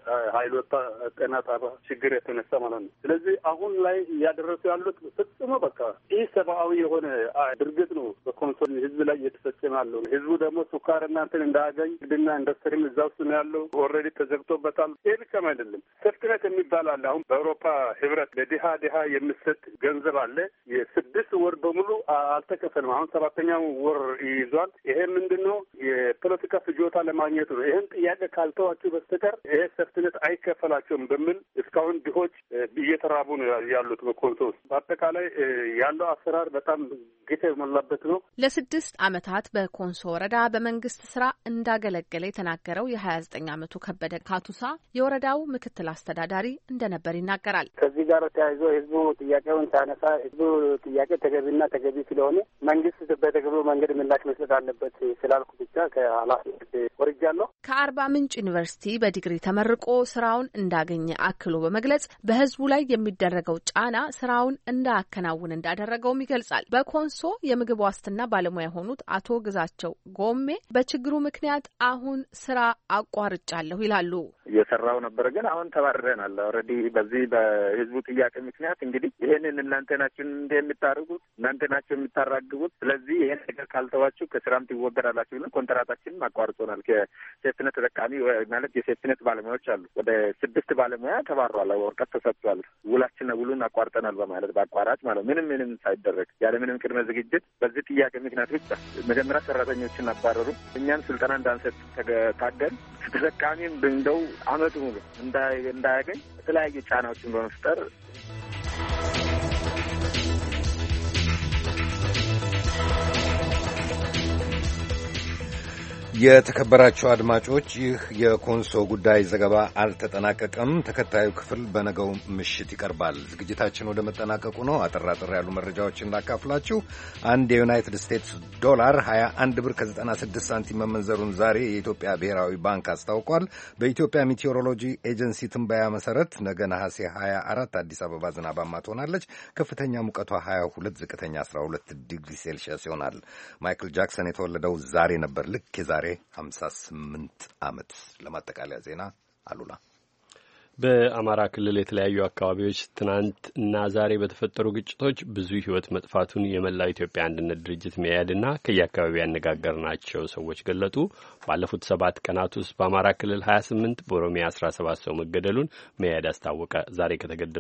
በሀይሎታ ጤና ጣቢያ ችግር የተነሳ ማለት ነው። ስለዚህ አሁን ላይ እያደረሱ ያሉት ፍጽሞ በቃ ይህ ሰብአዊ የሆነ ድርጊት ነው በኮንሶ ህዝብ ላይ እየተፈጸመ ያለው። ህዝቡ ደግሞ ሱካር እናንተን እንዳያገኝ ግድና ኢንዱስትሪም እዛ ውስጥ ነው ያለው። ኦልሬዲ ተዘግቶበታል። ይህ ብቻም አይደለም። ሴፍትኔት የሚባል አለ። አሁን በአውሮፓ ህብረት ለድሃ የሚሰጥ ገንዘብ አለ። የ6 ወር በሙሉ አልተከፈልም። አሁን 7ኛው ወር ይይዟል። ይሄ ምንድን ነው? የፖለቲካ ፍጆታ ለማግኘት ነው። ይህን ጥያቄ ካልተዋችሁ በስተቀር ይሄ ሴፍትኔት አይከፈላቸውም በሚል እስካሁን ድሆች እየተራቡ ነው ያሉት በኮንሶ ውስጥ። በአጠቃላይ ያለው አሰራር በጣም ግፍ የሞላበት ነው። ለ6 ዓመታት በኮንሶ ወረዳ በመንግስት ስራ እንዳገለገለ የተናገረው የ29 ዓመቱ ከበደ ካቱሳ የወረዳው ምክትል አስተዳዳሪ እንደነበር ይናገራል። ከዚህ ጋር ተያይዞ ህዝቡ ጥያቄውን ሲያነሳ ህዝቡ ጥያቄ ተገቢና ተገቢ ስለሆነ መንግስት በተገቢው መንገድ ምላሽ መስጠት አለበት ስላልኩ ብቻ ከኃላፊነት ወርጃለሁ። ከአርባ ምንጭ ዩኒቨርሲቲ በዲግሪ ተመርቆ ስራውን እንዳገኘ አክሎ በመግለጽ በህዝቡ ላይ የሚደረገው ጫና ስራውን እንዳያከናውን እንዳደረገውም ይገልጻል። በኮንሶ የምግብ ዋስትና ባለሙያ የሆኑት አቶ ግዛቸው ጎሜ በችግሩ ምክንያት አሁን ስራ አቋርጫለሁ ይላሉ። እየሰራው ነበር፣ ግን አሁን ተባረናል። ኦልሬዲ በዚህ በህዝቡ ጥያቄ ምክንያት እንግዲህ ይሄንን እናንተ ናችሁ እንደ የምታደርጉት እናንተ ናችሁ የምታራግቡት፣ ስለዚህ ይሄን ነገር ካልተዋችሁ ከስራም ትወገዳላችሁ ብለን ኮንትራታችንን አቋርጦናል። ከሴፍትኔት ተጠቃሚ ማለት የሴፍትኔት ባለሙያዎች አሉ። ወደ 6 ባለሙያ ተባሯል። ወረቀት ተሰጥቷል። ውሉን አቋርጠናል በማለት በአቋራጭ ማለት ምንም ሳይደረግ ያለ ምንም ቅድመ ዝግጅት በዚህ ጥያቄ ምክንያት ብቻ መጀመሪያ ሰራተኞችን አባረሩ። እኛን ስልጠና እንዳንሰጥ ታገል። ተጠቃሚም እንደው አመቱ ሙሉ እንዳያገኝ የተለያዩ ጫናዎችን በመፍጠር የተከበራቸው አድማጮች፣ ይህ የኮንሶ ጉዳይ ዘገባ አልተጠናቀቀም። ተከታዩ ክፍል በነገው ምሽት ይቀርባል። ዝግጅታችን ወደ መጠናቀቁ ነው። አጠር ያሉ መረጃዎችን ላካፍላችሁ። አንድ የዩናይትድ ስቴትስ ዶላር 21 ብር ከ96 ሳንቲም መመንዘሩን ዛሬ የኢትዮጵያ ብሔራዊ ባንክ አስታውቋል። በኢትዮጵያ ሜቴዎሮሎጂ ኤጀንሲ ትንበያ መሰረት ነገ ነሐሴ 24 አዲስ አበባ ዝናባማ ትሆናለች። ከፍተኛ ሙቀቷ 22፣ ዝቅተኛ 12 ዲግሪ ሴልሺየስ ይሆናል። ማይክል ጃክሰን የተወለደው ዛሬ ነበር። ልክ የዛሬ 58 ዓመት። ለማጠቃለያ ዜና አሉላ። በአማራ ክልል የተለያዩ አካባቢዎች ትናንት እና ዛሬ በተፈጠሩ ግጭቶች ብዙ ሕይወት መጥፋቱን የመላው ኢትዮጵያ አንድነት ድርጅት መኢአድና ከየአካባቢው ያነጋገርናቸው ሰዎች ገለጡ። ባለፉት 7 ቀናት ውስጥ በአማራ ክልል 28፣ በኦሮሚያ 17 ሰው መገደሉን መኢአድ አስታወቀ። ዛሬ ከተገደሉት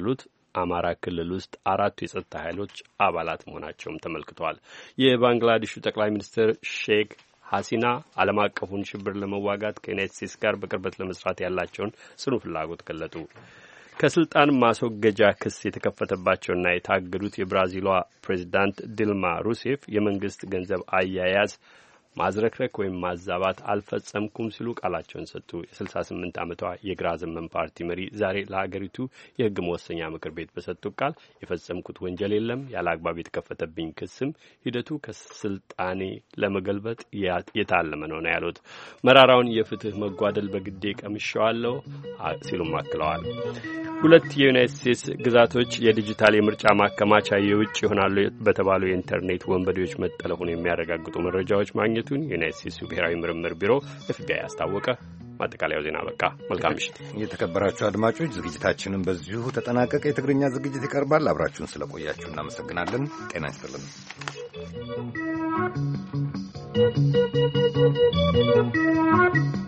አማራ ክልል ውስጥ 4 የጸጥታ ኃይሎች አባላት መሆናቸውም ተመልክቷል። የባንግላዴሹ ጠቅላይ ሚኒስትር ሼክ ሐሲና ዓለም አቀፉን ሽብር ለመዋጋት ከዩናይትድ ስቴትስ ጋር በቅርበት ለመስራት ያላቸውን ጽኑ ፍላጎት ገለጡ። ከስልጣን ማስወገጃ ክስ የተከፈተባቸውና የታገዱት የብራዚሏ ፕሬዚዳንት ዲልማ ሩሴፍ የመንግስት ገንዘብ አያያዝ ማዝረክረክ ወይም ማዛባት አልፈጸምኩም ሲሉ ቃላቸውን ሰጡ። የ68 ዓመቷ የግራ ዘመን ፓርቲ መሪ ዛሬ ለሀገሪቱ የሕግ መወሰኛ ምክር ቤት በሰጡት ቃል የፈጸምኩት ወንጀል የለም፣ ያለ አግባብ የተከፈተብኝ ክስም ሂደቱ ከስልጣኔ ለመገልበጥ የታለመ ነው ያሉት። መራራውን የፍትህ መጓደል በግዴ ቀምሼዋለሁ ሲሉም አክለዋል። 2 የዩናይትድ ስቴትስ ግዛቶች የዲጂታል የምርጫ ማከማቻ የውጭ ይሆናሉ በተባሉ የኢንተርኔት ወንበዴዎች መጠለፉን የሚያረጋግጡ መረጃዎች ማግኘቱን የዩናይትድ ስቴትስ ብሔራዊ ምርምር ቢሮ FBI አስታወቀ። ማጠቃለያው ዜና በቃ። መልካም ምሽት የተከበራችሁ አድማጮች፣ ዝግጅታችንን በዚሁ ተጠናቀቀ። የትግርኛ ዝግጅት ይቀርባል። አብራችሁን ስለቆያችሁ እናመሰግናለን። ጤና ይስጥልን።